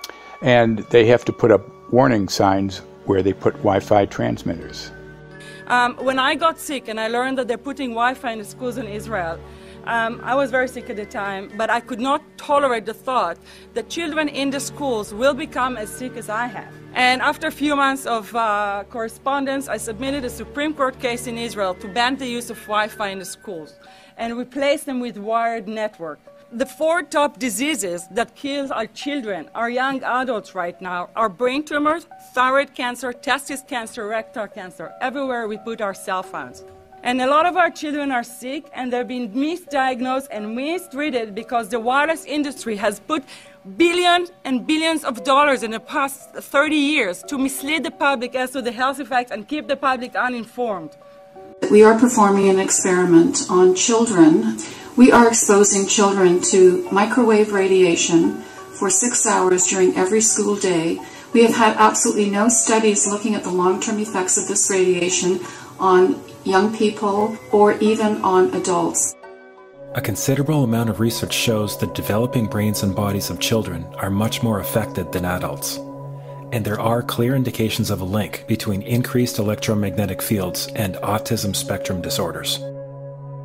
And they have to put up warning signs where they put Wi-Fi transmitters. Um, when I got sick and I learned that they're putting Wi-Fi in the schools in Israel, um, I was very sick at the time, but I could not tolerate the thought that children in the schools will become as sick as I have. And after a few months of uh, correspondence, I submitted a Supreme Court case in Israel to ban the use of Wi-Fi in the schools and replace them with wired network. The four top diseases that kill our children, our young adults right now, are brain tumors, thyroid cancer, testis cancer, rectal cancer, everywhere we put our cell phones. And a lot of our children are sick and they're being misdiagnosed and mistreated because the wireless industry has put billions and billions of dollars in the past thirty years to mislead the public as to the health effects and keep the public uninformed. We are performing an experiment on children. We are exposing children to microwave radiation for six hours during every school day. We have had absolutely no studies looking at the long-term effects of this radiation on young people or even on adults. A considerable amount of research shows that developing brains and bodies of children are much more affected than adults. And there are clear indications of a link between increased electromagnetic fields and autism spectrum disorders.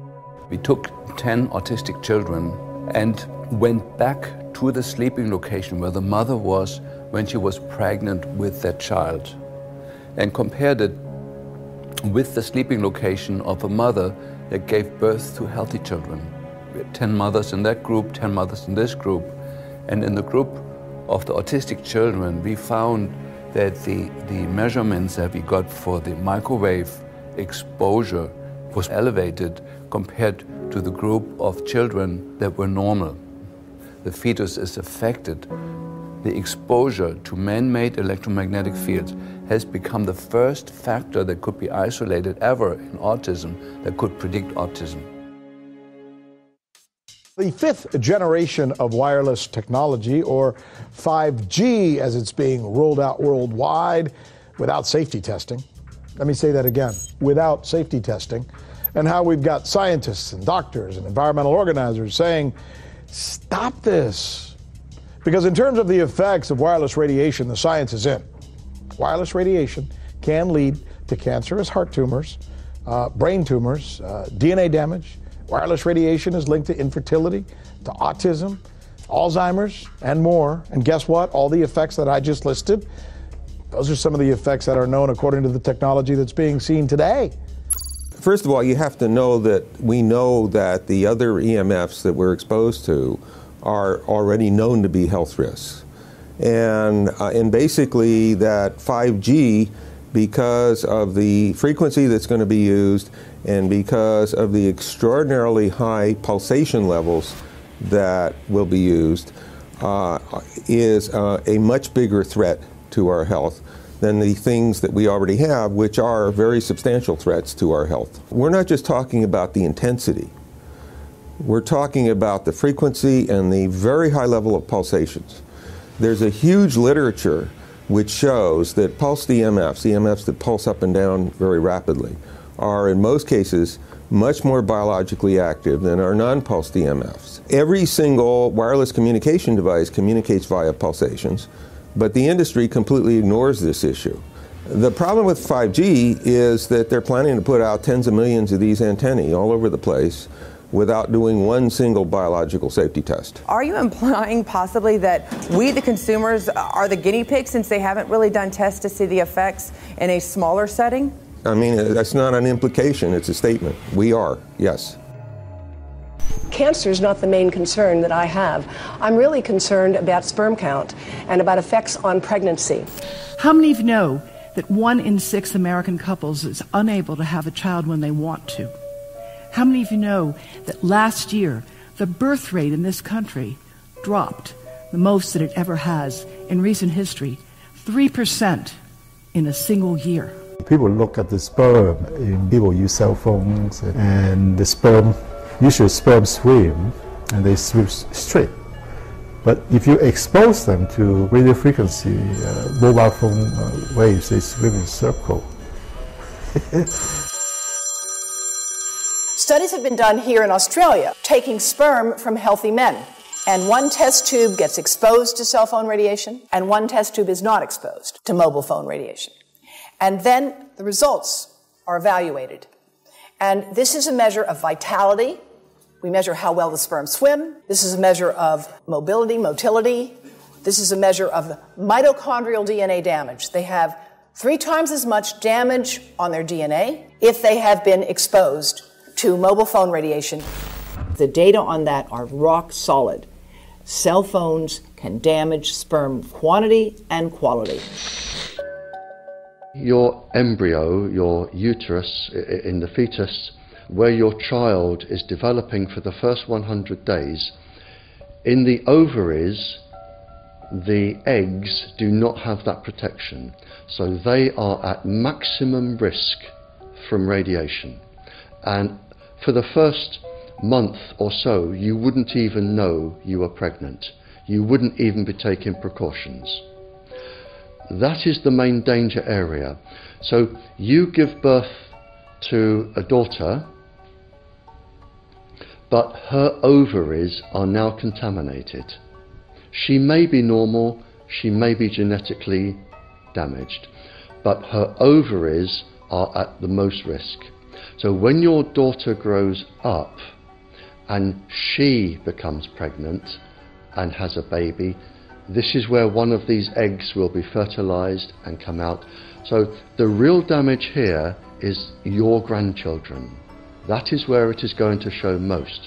We took ten autistic children and went back to the sleeping location where the mother was when she was pregnant with that child and compared it with the sleeping location of a mother that gave birth to healthy children. We had ten mothers in that group, ten mothers in this group, and in the group of the autistic children we found that the, the measurements that we got for the microwave exposure was elevated compared to the group of children that were normal. The fetus is affected. The exposure to man-made electromagnetic fields has become the first factor that could be isolated ever in autism that could predict autism. The fifth generation of wireless technology, or five G as it's being rolled out worldwide without safety testing. Let me say that again, without safety testing. And how we've got scientists and doctors and environmental organizers saying, stop this. Because in terms of the effects of wireless radiation, the science is in. Wireless radiation can lead to cancerous heart tumors, uh, brain tumors, uh, D N A damage. Wireless radiation is linked to infertility, to autism, Alzheimer's, and more. And guess what? All the effects that I just listed, those are some of the effects that are known according to the technology that's being seen today. First of all, you have to know that we know that the other E M Fs that we're exposed to are already known to be health risks. And, uh, and basically that five G, because of the frequency that's going to be used and because of the extraordinarily high pulsation levels that will be used, uh, is uh, a much bigger threat to our health than the things that we already have, which are very substantial threats to our health. We're not just talking about the intensity. We're talking about the frequency and the very high level of pulsations. There's a huge literature which shows that pulsed E M Fs, E M Fs that pulse up and down very rapidly, are in most cases much more biologically active than our non-pulsed E M Fs. Every single wireless communication device communicates via pulsations, but the industry completely ignores this issue. The problem with five G is that they're planning to put out tens of millions of these antennae all over the place without doing one single biological safety test. Are you implying possibly that we, the consumers, are the guinea pigs since they haven't really done tests to see the effects in a smaller setting? I mean, that's not an implication, it's a statement. We are, yes. Cancer is not the main concern that I have. I'm really concerned about sperm count and about effects on pregnancy. How many of you know that one in six American couples is unable to have a child when they want to? How many of you know that last year the birth rate in this country dropped the most that it ever has in recent history, three percent in a single year? People look at the sperm, and people use cell phones, and the sperm, usually sperm swim, and they swim straight. But if you expose them to radio frequency, uh, mobile phone uh, waves, they swim in a circle. Studies have been done here in Australia, taking sperm from healthy men. And one test tube gets exposed to cell phone radiation, and one test tube is not exposed to mobile phone radiation. And then the results are evaluated. And this is a measure of vitality. We measure how well the sperm swim. This is a measure of mobility, motility. This is a measure of mitochondrial D N A damage. They have three times as much damage on their D N A if they have been exposed to mobile phone radiation. The data on that are rock solid. Cell phones can damage sperm quantity and quality. Your embryo, your uterus in the fetus, where your child is developing for the first one hundred days, in the ovaries, the eggs do not have that protection. So they are at maximum risk from radiation. And for the first month or so, you wouldn't even know you were pregnant. You wouldn't even be taking precautions. That is the main danger area. So you give birth to a daughter, but her ovaries are now contaminated. She may be normal, she may be genetically damaged, but her ovaries are at the most risk. So when your daughter grows up, and she becomes pregnant and has a baby, this is where one of these eggs will be fertilized and come out. So the real damage here is your grandchildren. That is where it is going to show most.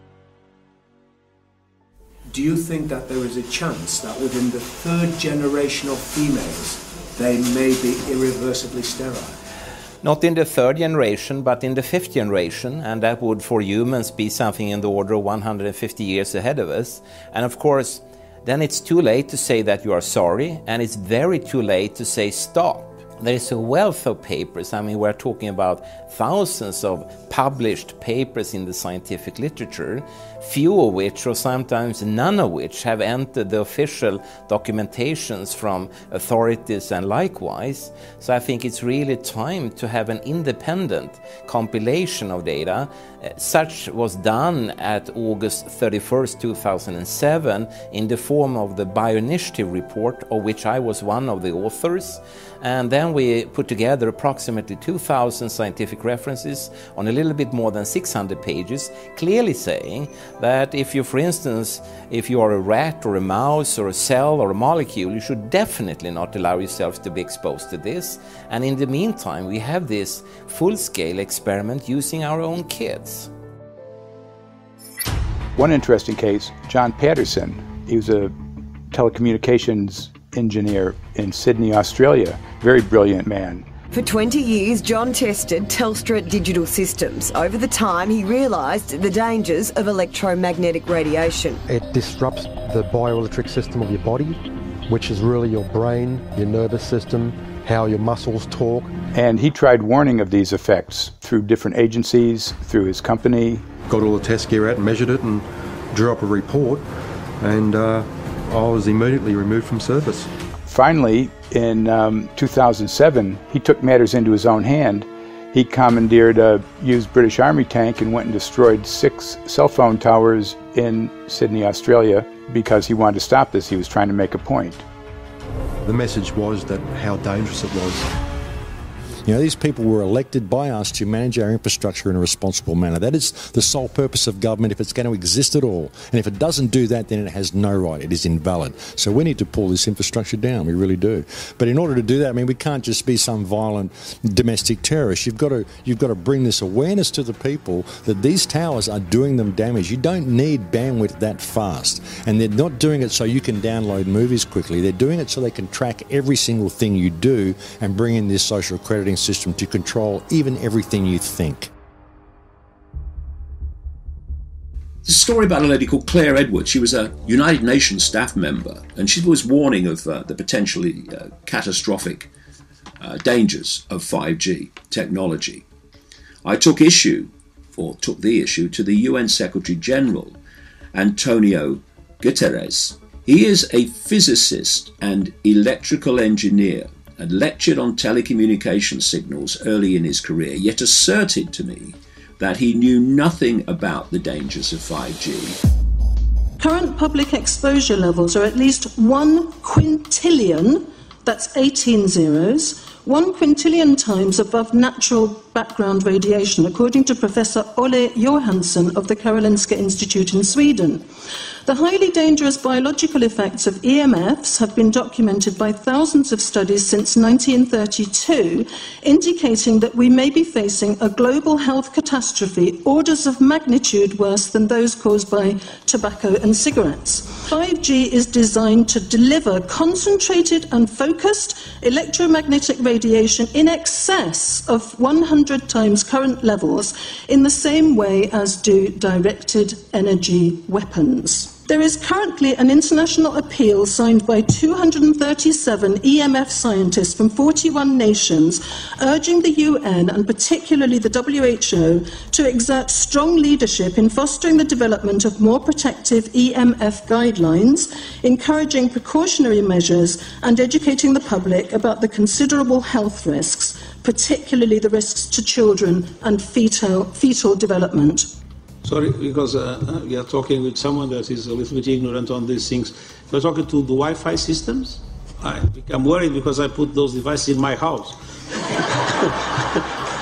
Do you think that there is a chance that within the third generation of females, they may be irreversibly sterile? Not in the third generation, but in the fifth generation, and that would for humans be something in the order of one hundred fifty years ahead of us. And of course, then it's too late to say that you are sorry, and it's very too late to say stop. There is a wealth of papers. I mean, we're talking about thousands of published papers in the scientific literature, few of which, or sometimes none of which, have entered the official documentations from authorities and likewise. So I think it's really time to have an independent compilation of data. Such was done at August thirty-first, two thousand seven in the form of the Bioinitiative report, of which I was one of the authors. And then we put together approximately two thousand scientific references on a little bit more than six hundred pages, clearly saying that if you, for instance, if you are a rat or a mouse or a cell or a molecule, you should definitely not allow yourself to be exposed to this. And in the meantime, we have this full-scale experiment using our own kids. One interesting case, John Patterson, he was a telecommunications engineer in Sydney, Australia. Very brilliant man. For twenty years, John tested Telstra digital systems. Over the time, he realised the dangers of electromagnetic radiation. It disrupts the bioelectric system of your body, which is really your brain, your nervous system, how your muscles talk. And he tried warning of these effects through different agencies, through his company. Got all the test gear out and measured it and drew up a report, and uh, I was immediately removed from service. Finally, in um, two thousand seven, he took matters into his own hand. He commandeered a used British Army tank and went and destroyed six cell phone towers in Sydney, Australia, because he wanted to stop this. He was trying to make a point. The message was that how dangerous it was. You know, these people were elected by us to manage our infrastructure in a responsible manner. That is the sole purpose of government if it's going to exist at all. And if it doesn't do that, then it has no right. It is invalid. So we need to pull this infrastructure down. We really do. But in order to do that, I mean, we can't just be some violent domestic terrorist. You've got to, you've got to bring this awareness to the people that these towers are doing them damage. You don't need bandwidth that fast. And they're not doing it so you can download movies quickly. They're doing it so they can track every single thing you do and bring in this social crediting system to control even everything you think. There's a story about a lady called Claire Edwards. She was a United Nations staff member, and she was warning of uh, the potentially uh, catastrophic uh, dangers of five G technology. I took issue, or took the issue, to the U N Secretary General, Antonio Guterres. He is a physicist and electrical engineer, and lectured on telecommunication signals early in his career, yet asserted to me that he knew nothing about the dangers of five G. Current public exposure levels are at least one quintillion, that's eighteen zeros, one quintillion times above natural background radiation, according to Professor Olle Johansson of the Karolinska Institute in Sweden. The highly dangerous biological effects of E M Fs have been documented by thousands of studies since nineteen thirty-two, indicating that we may be facing a global health catastrophe orders of magnitude worse than those caused by tobacco and cigarettes. five G is designed to deliver concentrated and focused electromagnetic radiation in excess of one hundred times current levels, in the same way as do directed energy weapons. There is currently an international appeal signed by two hundred thirty-seven E M F scientists from forty-one nations, urging the U N and particularly the W H O to exert strong leadership in fostering the development of more protective E M F guidelines, encouraging precautionary measures and educating the public about the considerable health risks, particularly the risks to children and fetal, fetal development. Sorry, because uh, we are talking with someone that is a little bit ignorant on these things. We're talking to the Wi-Fi systems. I become worried because I put those devices in my house.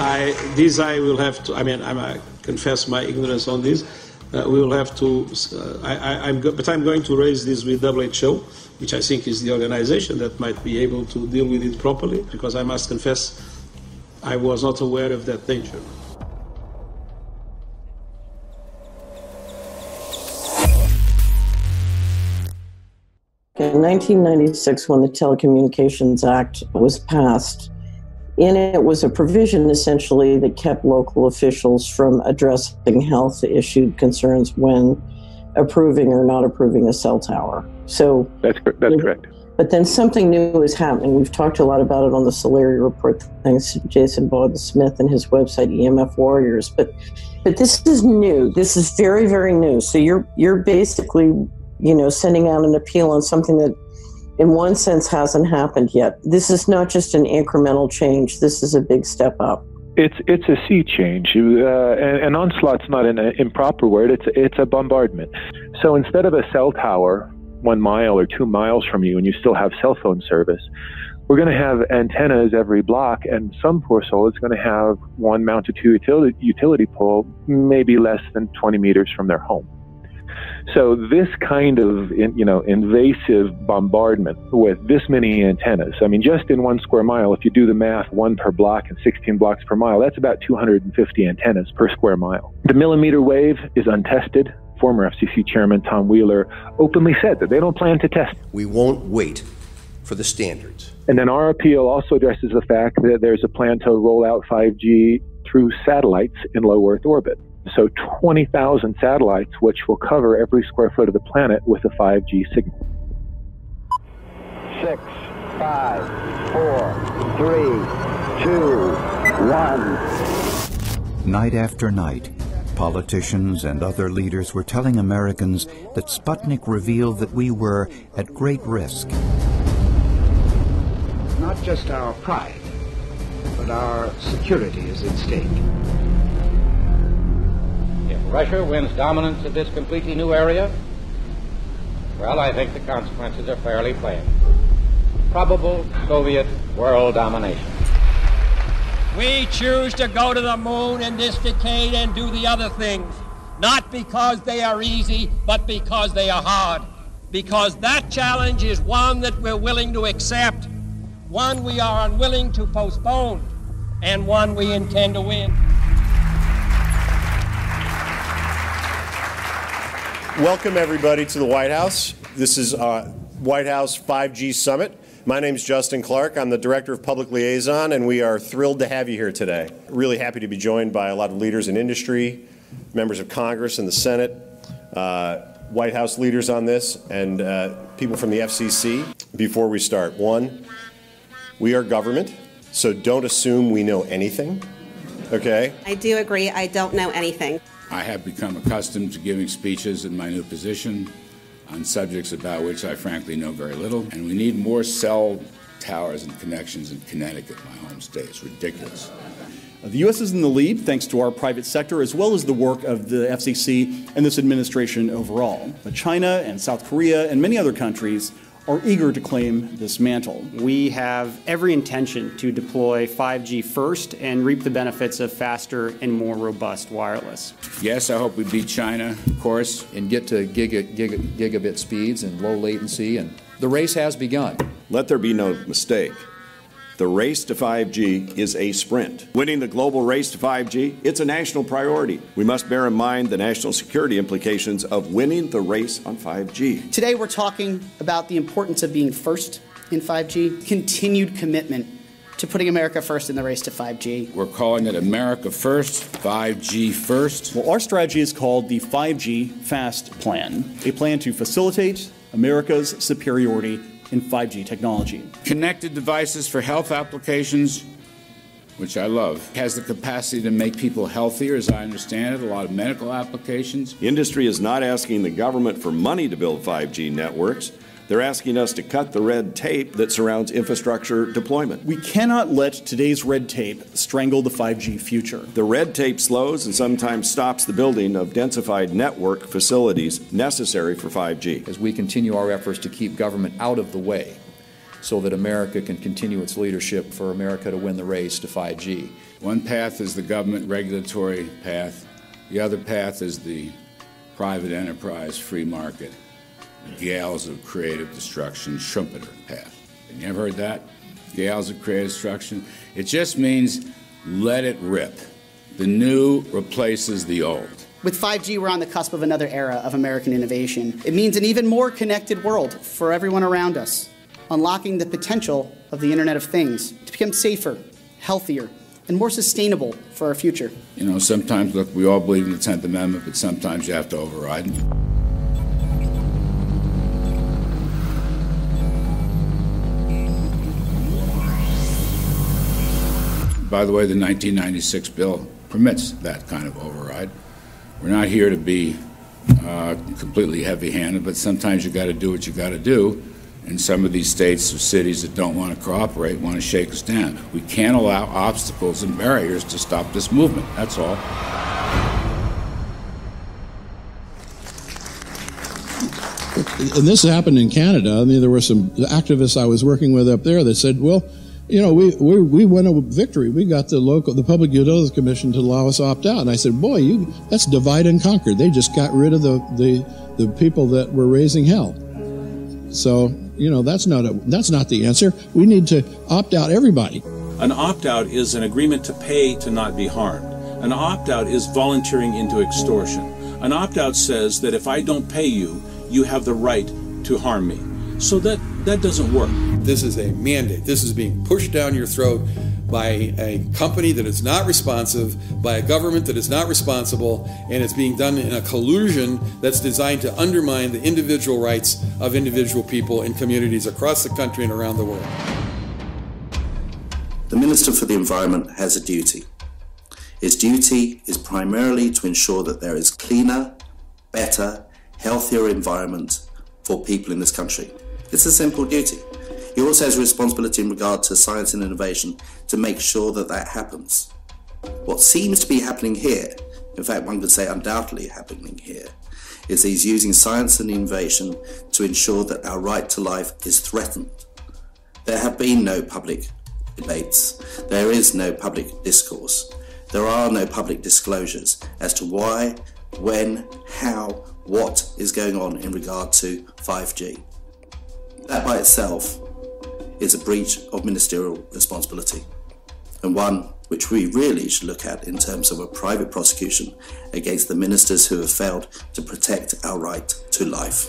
I, this I will have to, I mean, I'm, I confess my ignorance on this. Uh, we will have to, uh, I, I, I'm go, but I'm going to raise this with W H O, which I think is the organization that might be able to deal with it properly, because I must confess I was not aware of that danger. In nineteen ninety-six, when the Telecommunications Act was passed, in it was a provision essentially that kept local officials from addressing health issue concerns when approving or not approving a cell tower. So that's that's correct. But then something new is happening. We've talked a lot about it on the Solari report, thanks to Jason Bowden-Smith and his website E M F Warriors. But but this is new. This is very, very new. So you're you're basically, you know, sending out an appeal on something that in one sense hasn't happened yet. This is not just an incremental change. This is a big step up. It's it's a sea change. Uh, and, and onslaught's not an improper word. It's it's a bombardment. So instead of a cell tower one mile or two miles from you and you still have cell phone service, we're going to have antennas every block, and some poor soul is going to have one mounted to utility, utility pole maybe less than twenty meters from their home. So this kind of, you know, invasive bombardment with this many antennas, I mean, just in one square mile, if you do the math, one per block and sixteen blocks per mile, that's about two hundred fifty antennas per square mile. The millimeter wave is untested. Former F C C Chairman Tom Wheeler openly said that they don't plan to test. We won't wait for the standards. And then our appeal also addresses the fact that there's a plan to roll out five G through satellites in low Earth orbit. So twenty thousand satellites, which will cover every square foot of the planet with a five G signal. Six, five, four, three, two, one. Night after night, politicians and other leaders were telling Americans that Sputnik revealed that we were at great risk. Not just our pride, but our security is at stake. If Russia wins dominance of this completely new area, well, I think the consequences are fairly plain. Probable Soviet world domination. We choose to go to the moon in this decade and do the other things, not because they are easy, but because they are hard. Because that challenge is one that we're willing to accept, one we are unwilling to postpone, and one we intend to win. Welcome, everybody, to the White House. This is uh, White House five G Summit. My name is Justin Clark. I'm the Director of Public Liaison, and we are thrilled to have you here today. Really happy to be joined by a lot of leaders in industry, members of Congress and the Senate, uh, White House leaders on this, and uh, people from the F C C. Before we start, one, we are government, so don't assume we know anything, okay? I do agree. I don't know anything. I have become accustomed to giving speeches in my new position on subjects about which I frankly know very little, and we need more cell towers and connections in Connecticut, my home state. It's ridiculous. The U S is in the lead thanks to our private sector as well as the work of the F C C and this administration overall. But China and South Korea and many other countries are eager to claim this mantle. We have every intention to deploy five G first and reap the benefits of faster and more robust wireless. Yes, I hope we beat China, of course. And get to giga, giga, gigabit speeds and low latency, and the race has begun. Let there be no mistake. The race to five G is a sprint. Winning the global race to five G, it's a national priority. We must bear in mind the national security implications of winning the race on five G. Today we're talking about the importance of being first in five G, continued commitment to putting America first in the race to five G. We're calling it America First, five G First. Well, our strategy is called the five G FAST Plan, a plan to facilitate America's superiority in five G technology. Connected devices for health applications, which I love, has the capacity to make people healthier, as I understand it, a lot of medical applications. Industry is not asking the government for money to build five G networks. They're asking us to cut the red tape that surrounds infrastructure deployment. We cannot let today's red tape strangle the five G future. The red tape slows and sometimes stops the building of densified network facilities necessary for five G. As we continue our efforts to keep government out of the way, so that America can continue its leadership for America to win the race to five G. One path is the government regulatory path. The other path is the private enterprise free market, the gales of creative destruction Schumpeter path. Have you ever heard that? Gales of creative destruction? It just means let it rip. The new replaces the old. With five G, we're on the cusp of another era of American innovation. It means an even more connected world for everyone around us, unlocking the potential of the Internet of Things to become safer, healthier, and more sustainable for our future. You know, sometimes, look, we all believe in the tenth Amendment, but sometimes you have to override it. By the way, the nineteen ninety-six bill permits that kind of override. We're not here to be uh, completely heavy-handed, but sometimes you got to do what you got to do. And some of these states or cities that don't want to cooperate want to shake us down. We can't allow obstacles and barriers to stop this movement. That's all. And this happened in Canada. I mean, there were some activists I was working with up there that said, well, you know, we, we we won a victory. We got the local, the Public Utilities Commission to allow us opt out. And I said, boy, you that's divide and conquer. They just got rid of the, the, the people that were raising hell. So, you know, that's not a that's not the answer. We need to opt out everybody. An opt-out is an agreement to pay to not be harmed. An opt-out is volunteering into extortion. An opt-out says that if I don't pay you, you have the right to harm me. So that, that doesn't work. This is a mandate. This is being pushed down your throat by a company that is not responsive, by a government that is not responsible, and it's being done in a collusion that's designed to undermine the individual rights of individual people in communities across the country and around the world. The Minister for the Environment has a duty. His duty is primarily to ensure that there is cleaner, better, healthier environment for people in this country. It's a simple duty. He also has a responsibility in regard to science and innovation to make sure that that happens. What seems to be happening here, in fact one could say undoubtedly happening here, is he's using science and innovation to ensure that our right to life is threatened. There have been no public debates. There is no public discourse. There are no public disclosures as to why, when, how, what is going on in regard to five G. That by itself is a breach of ministerial responsibility, and one which we really should look at in terms of a private prosecution against the ministers who have failed to protect our right to life.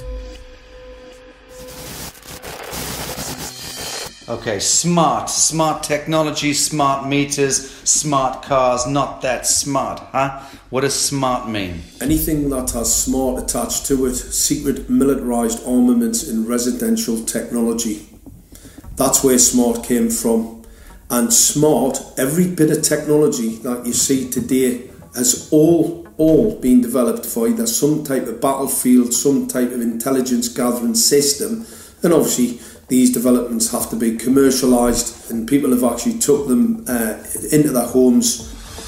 Okay, smart, smart technology, smart meters, smart cars, not that smart, huh? What does smart mean? Anything that has smart attached to it, secret militarised armaments in residential technology. That's where smart came from. And smart, every bit of technology that you see today has all, all been developed for either some type of battlefield, some type of intelligence gathering system, and obviously these developments have to be commercialised, and people have actually took them uh, into their homes.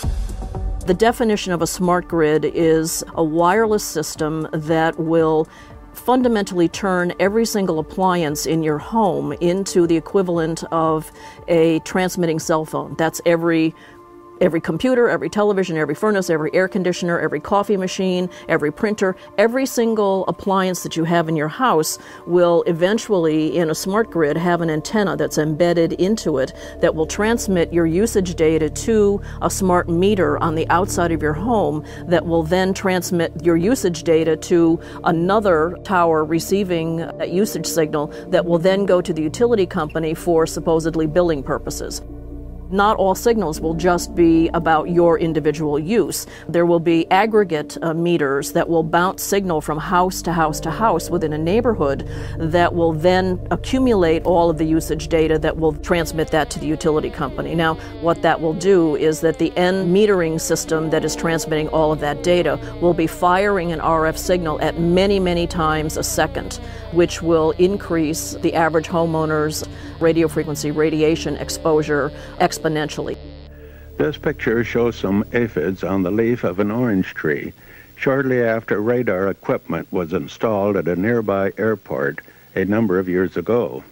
The definition of a smart grid is a wireless system that will fundamentally turn every single appliance in your home into the equivalent of a transmitting cell phone. That's every Every computer, every television, every furnace, every air conditioner, every coffee machine, every printer, every single appliance that you have in your house will eventually, in a smart grid, have an antenna that's embedded into it that will transmit your usage data to a smart meter on the outside of your home that will then transmit your usage data to another tower receiving that usage signal that will then go to the utility company for supposedly billing purposes. Not all signals will just be about your individual use. There will be aggregate uh, meters that will bounce signal from house to house to house within a neighborhood that will then accumulate all of the usage data that will transmit that to the utility company. Now, what that will do is that the end metering system that is transmitting all of that data will be firing an R F signal at many, many times a second, which will increase the average homeowner's radio frequency radiation exposure exponentially. This picture shows some aphids on the leaf of an orange tree shortly after radar equipment was installed at a nearby airport a number of years ago.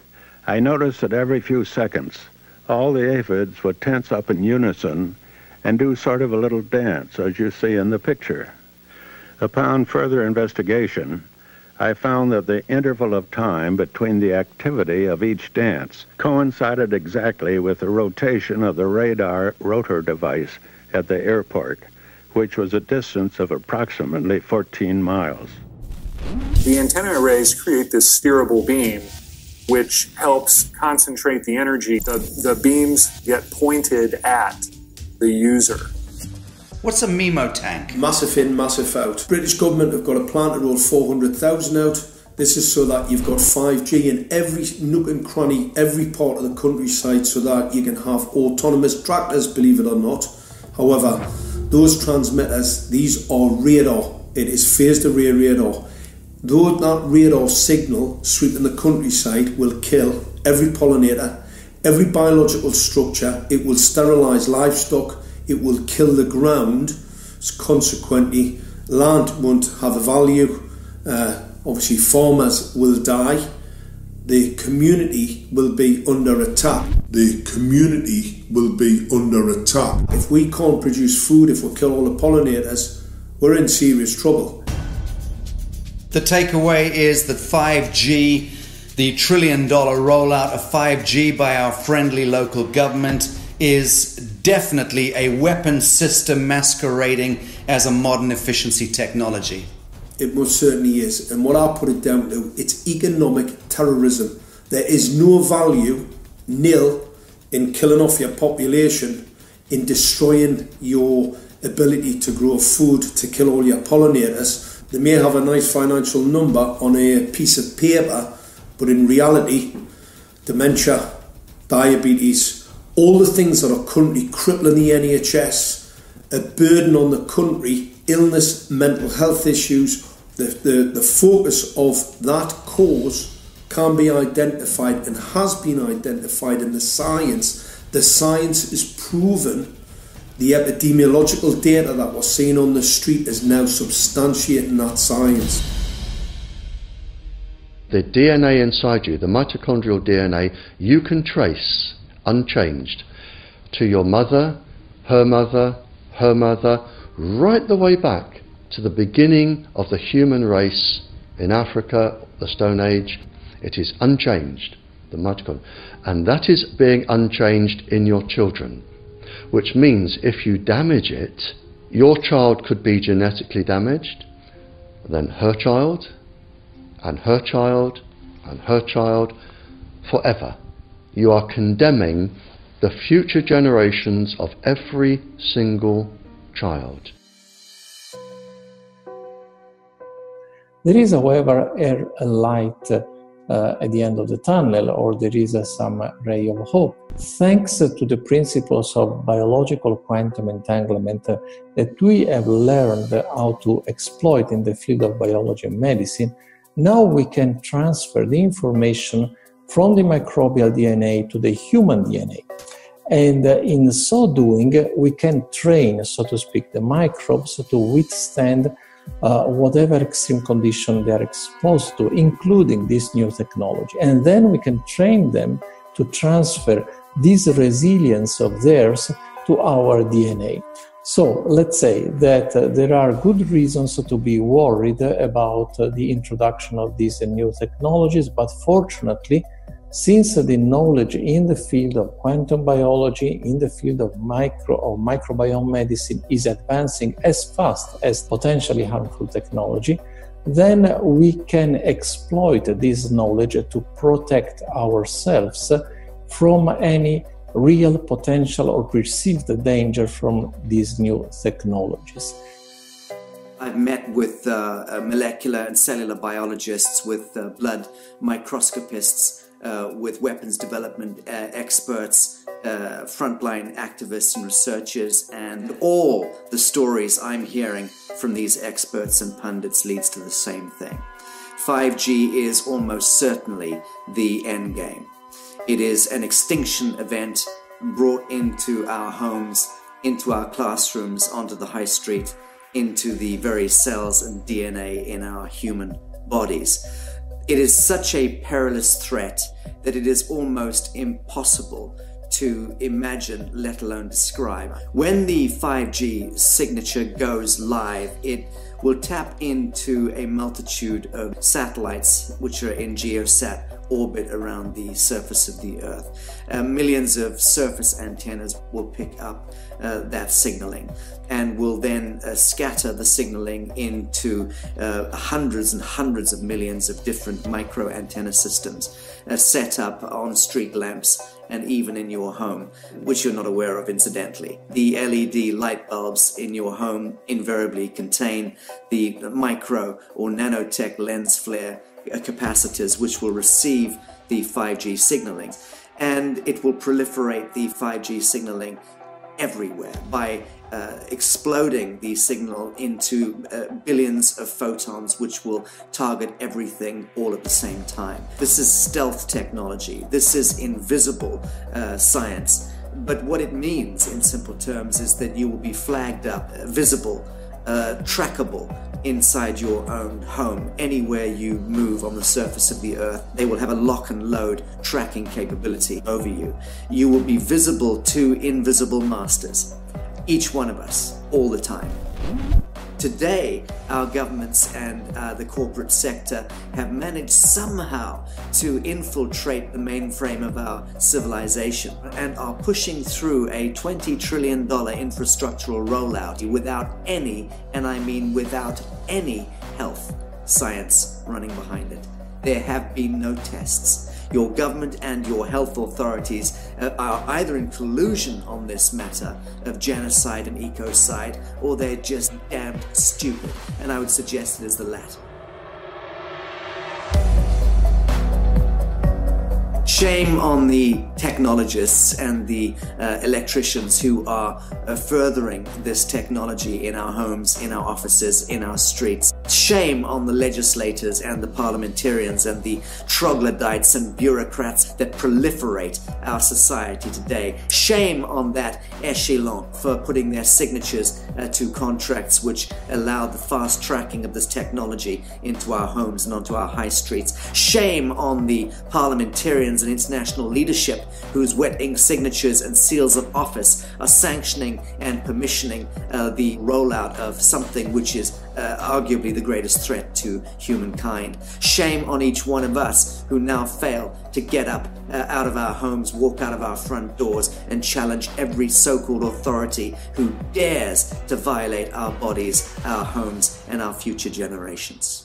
I noticed that every few seconds, all the aphids would tense up in unison and do sort of a little dance, as you see in the picture. Upon further investigation, I found that the interval of time between the activity of each dance coincided exactly with the rotation of the radar rotor device at the airport, which was a distance of approximately fourteen miles. The antenna arrays create this steerable beam, which helps concentrate the energy. The, the beams get pointed at the user. What's a MIMO tank? Massive in, massive out. British government have got a plan to roll four hundred thousand out. This is so that you've got five G in every nook and cranny, every part of the countryside, so that you can have autonomous tractors, believe it or not. However, those transmitters, these are radar. It is phased array radar. Though that radar signal sweeping the countryside will kill every pollinator, every biological structure, it will sterilise livestock, it will kill the ground, consequently land won't have a value, uh, obviously farmers will die, the community will be under attack. The community will be under attack. If we can't produce food, if we kill all the pollinators, we're in serious trouble. The takeaway is that five G, the trillion dollar rollout of five G by our friendly local government, is definitely a weapon system masquerading as a modern efficiency technology. It most certainly is. And what I put it down to, it's economic terrorism. There is no value, nil, in killing off your population, in destroying your ability to grow food, to kill all your pollinators. They may have a nice financial number on a piece of paper, but in reality, dementia, diabetes, all the things that are currently crippling the N H S, a burden on the country, illness, mental health issues, the, the, the focus of that cause can be identified and has been identified in the science. The science is proven. The epidemiological data that we're seeing on the street is now substantiating that science. The D N A inside you, the mitochondrial D N A, you can trace unchanged to your mother, her mother, her mother, right the way back to the beginning of the human race in Africa, the Stone Age. It is unchanged, the mitochondria, and that is being unchanged in your children, which means if you damage it, your child could be genetically damaged, then her child, and her child, and her child, forever. You are condemning the future generations of every single child. There is, however, a, a light uh, at the end of the tunnel, or there is uh, some ray of hope. Thanks uh, to the principles of biological quantum entanglement uh, that we have learned how to exploit in the field of biology and medicine, now we can transfer the information from the microbial D N A to the human D N A. And uh, in so doing, we can train, so to speak, the microbes to withstand uh, whatever extreme condition they are exposed to, including this new technology. And then we can train them to transfer this resilience of theirs to our D N A. So let's say that uh, there are good reasons to be worried about uh, the introduction of these uh, new technologies, but fortunately, since uh, the knowledge in the field of quantum biology, in the field of micro or microbiome medicine is advancing as fast as potentially harmful technology, then we can exploit this knowledge to protect ourselves from any real potential or perceived danger from these new technologies. I've met with uh, molecular and cellular biologists, with uh, blood microscopists, uh, with weapons development uh, experts, uh, frontline activists and researchers, and all the stories I'm hearing from these experts and pundits leads to the same thing. five G is almost certainly the end game. It is an extinction event brought into our homes, into our classrooms, onto the high street, into the very cells and D N A in our human bodies. It is such a perilous threat that it is almost impossible to imagine, let alone describe. When the five G signature goes live, it will tap into a multitude of satellites which are in geosat orbit around the surface of the Earth. Uh, millions of surface antennas will pick up uh, that signaling and will then uh, scatter the signaling into uh, hundreds and hundreds of millions of different micro antenna systems uh, set up on street lamps and even in your home, which you're not aware of incidentally. The L E D light bulbs in your home invariably contain the micro or nanotech lens flare capacitors which will receive the five G signaling, and it will proliferate the five G signaling everywhere by uh, exploding the signal into uh, billions of photons which will target everything all at the same time. This is stealth technology. This is invisible uh, science. But what it means in simple terms is that you will be flagged up, uh, visible, uh, trackable inside your own home. Anywhere you move on the surface of the Earth, they will have a lock and load tracking capability over you. You will be visible to invisible masters, each one of us, all the time. Today, our governments and uh, the corporate sector have managed somehow to infiltrate the mainframe of our civilization and are pushing through a twenty trillion dollars infrastructural rollout without any, and I mean without any, health science running behind it. There have been no tests. Your government and your health authorities uh, are either in collusion on this matter of genocide and ecocide, or they're just damned stupid, and I would suggest it is the latter. Shame on the technologists and the uh, electricians who are uh, furthering this technology in our homes, in our offices, in our streets. Shame on the legislators and the parliamentarians and the troglodytes and bureaucrats that proliferate our society today. Shame on that echelon for putting their signatures uh, to contracts which allow the fast tracking of this technology into our homes and onto our high streets. Shame on the parliamentarians and international leadership whose wet ink signatures and seals of office are sanctioning and permissioning uh, the rollout of something which is uh, arguably the greatest threat to humankind. Shame on each one of us who now fail to get up uh, out of our homes, walk out of our front doors, and challenge every so-called authority who dares to violate our bodies, our homes, and our future generations.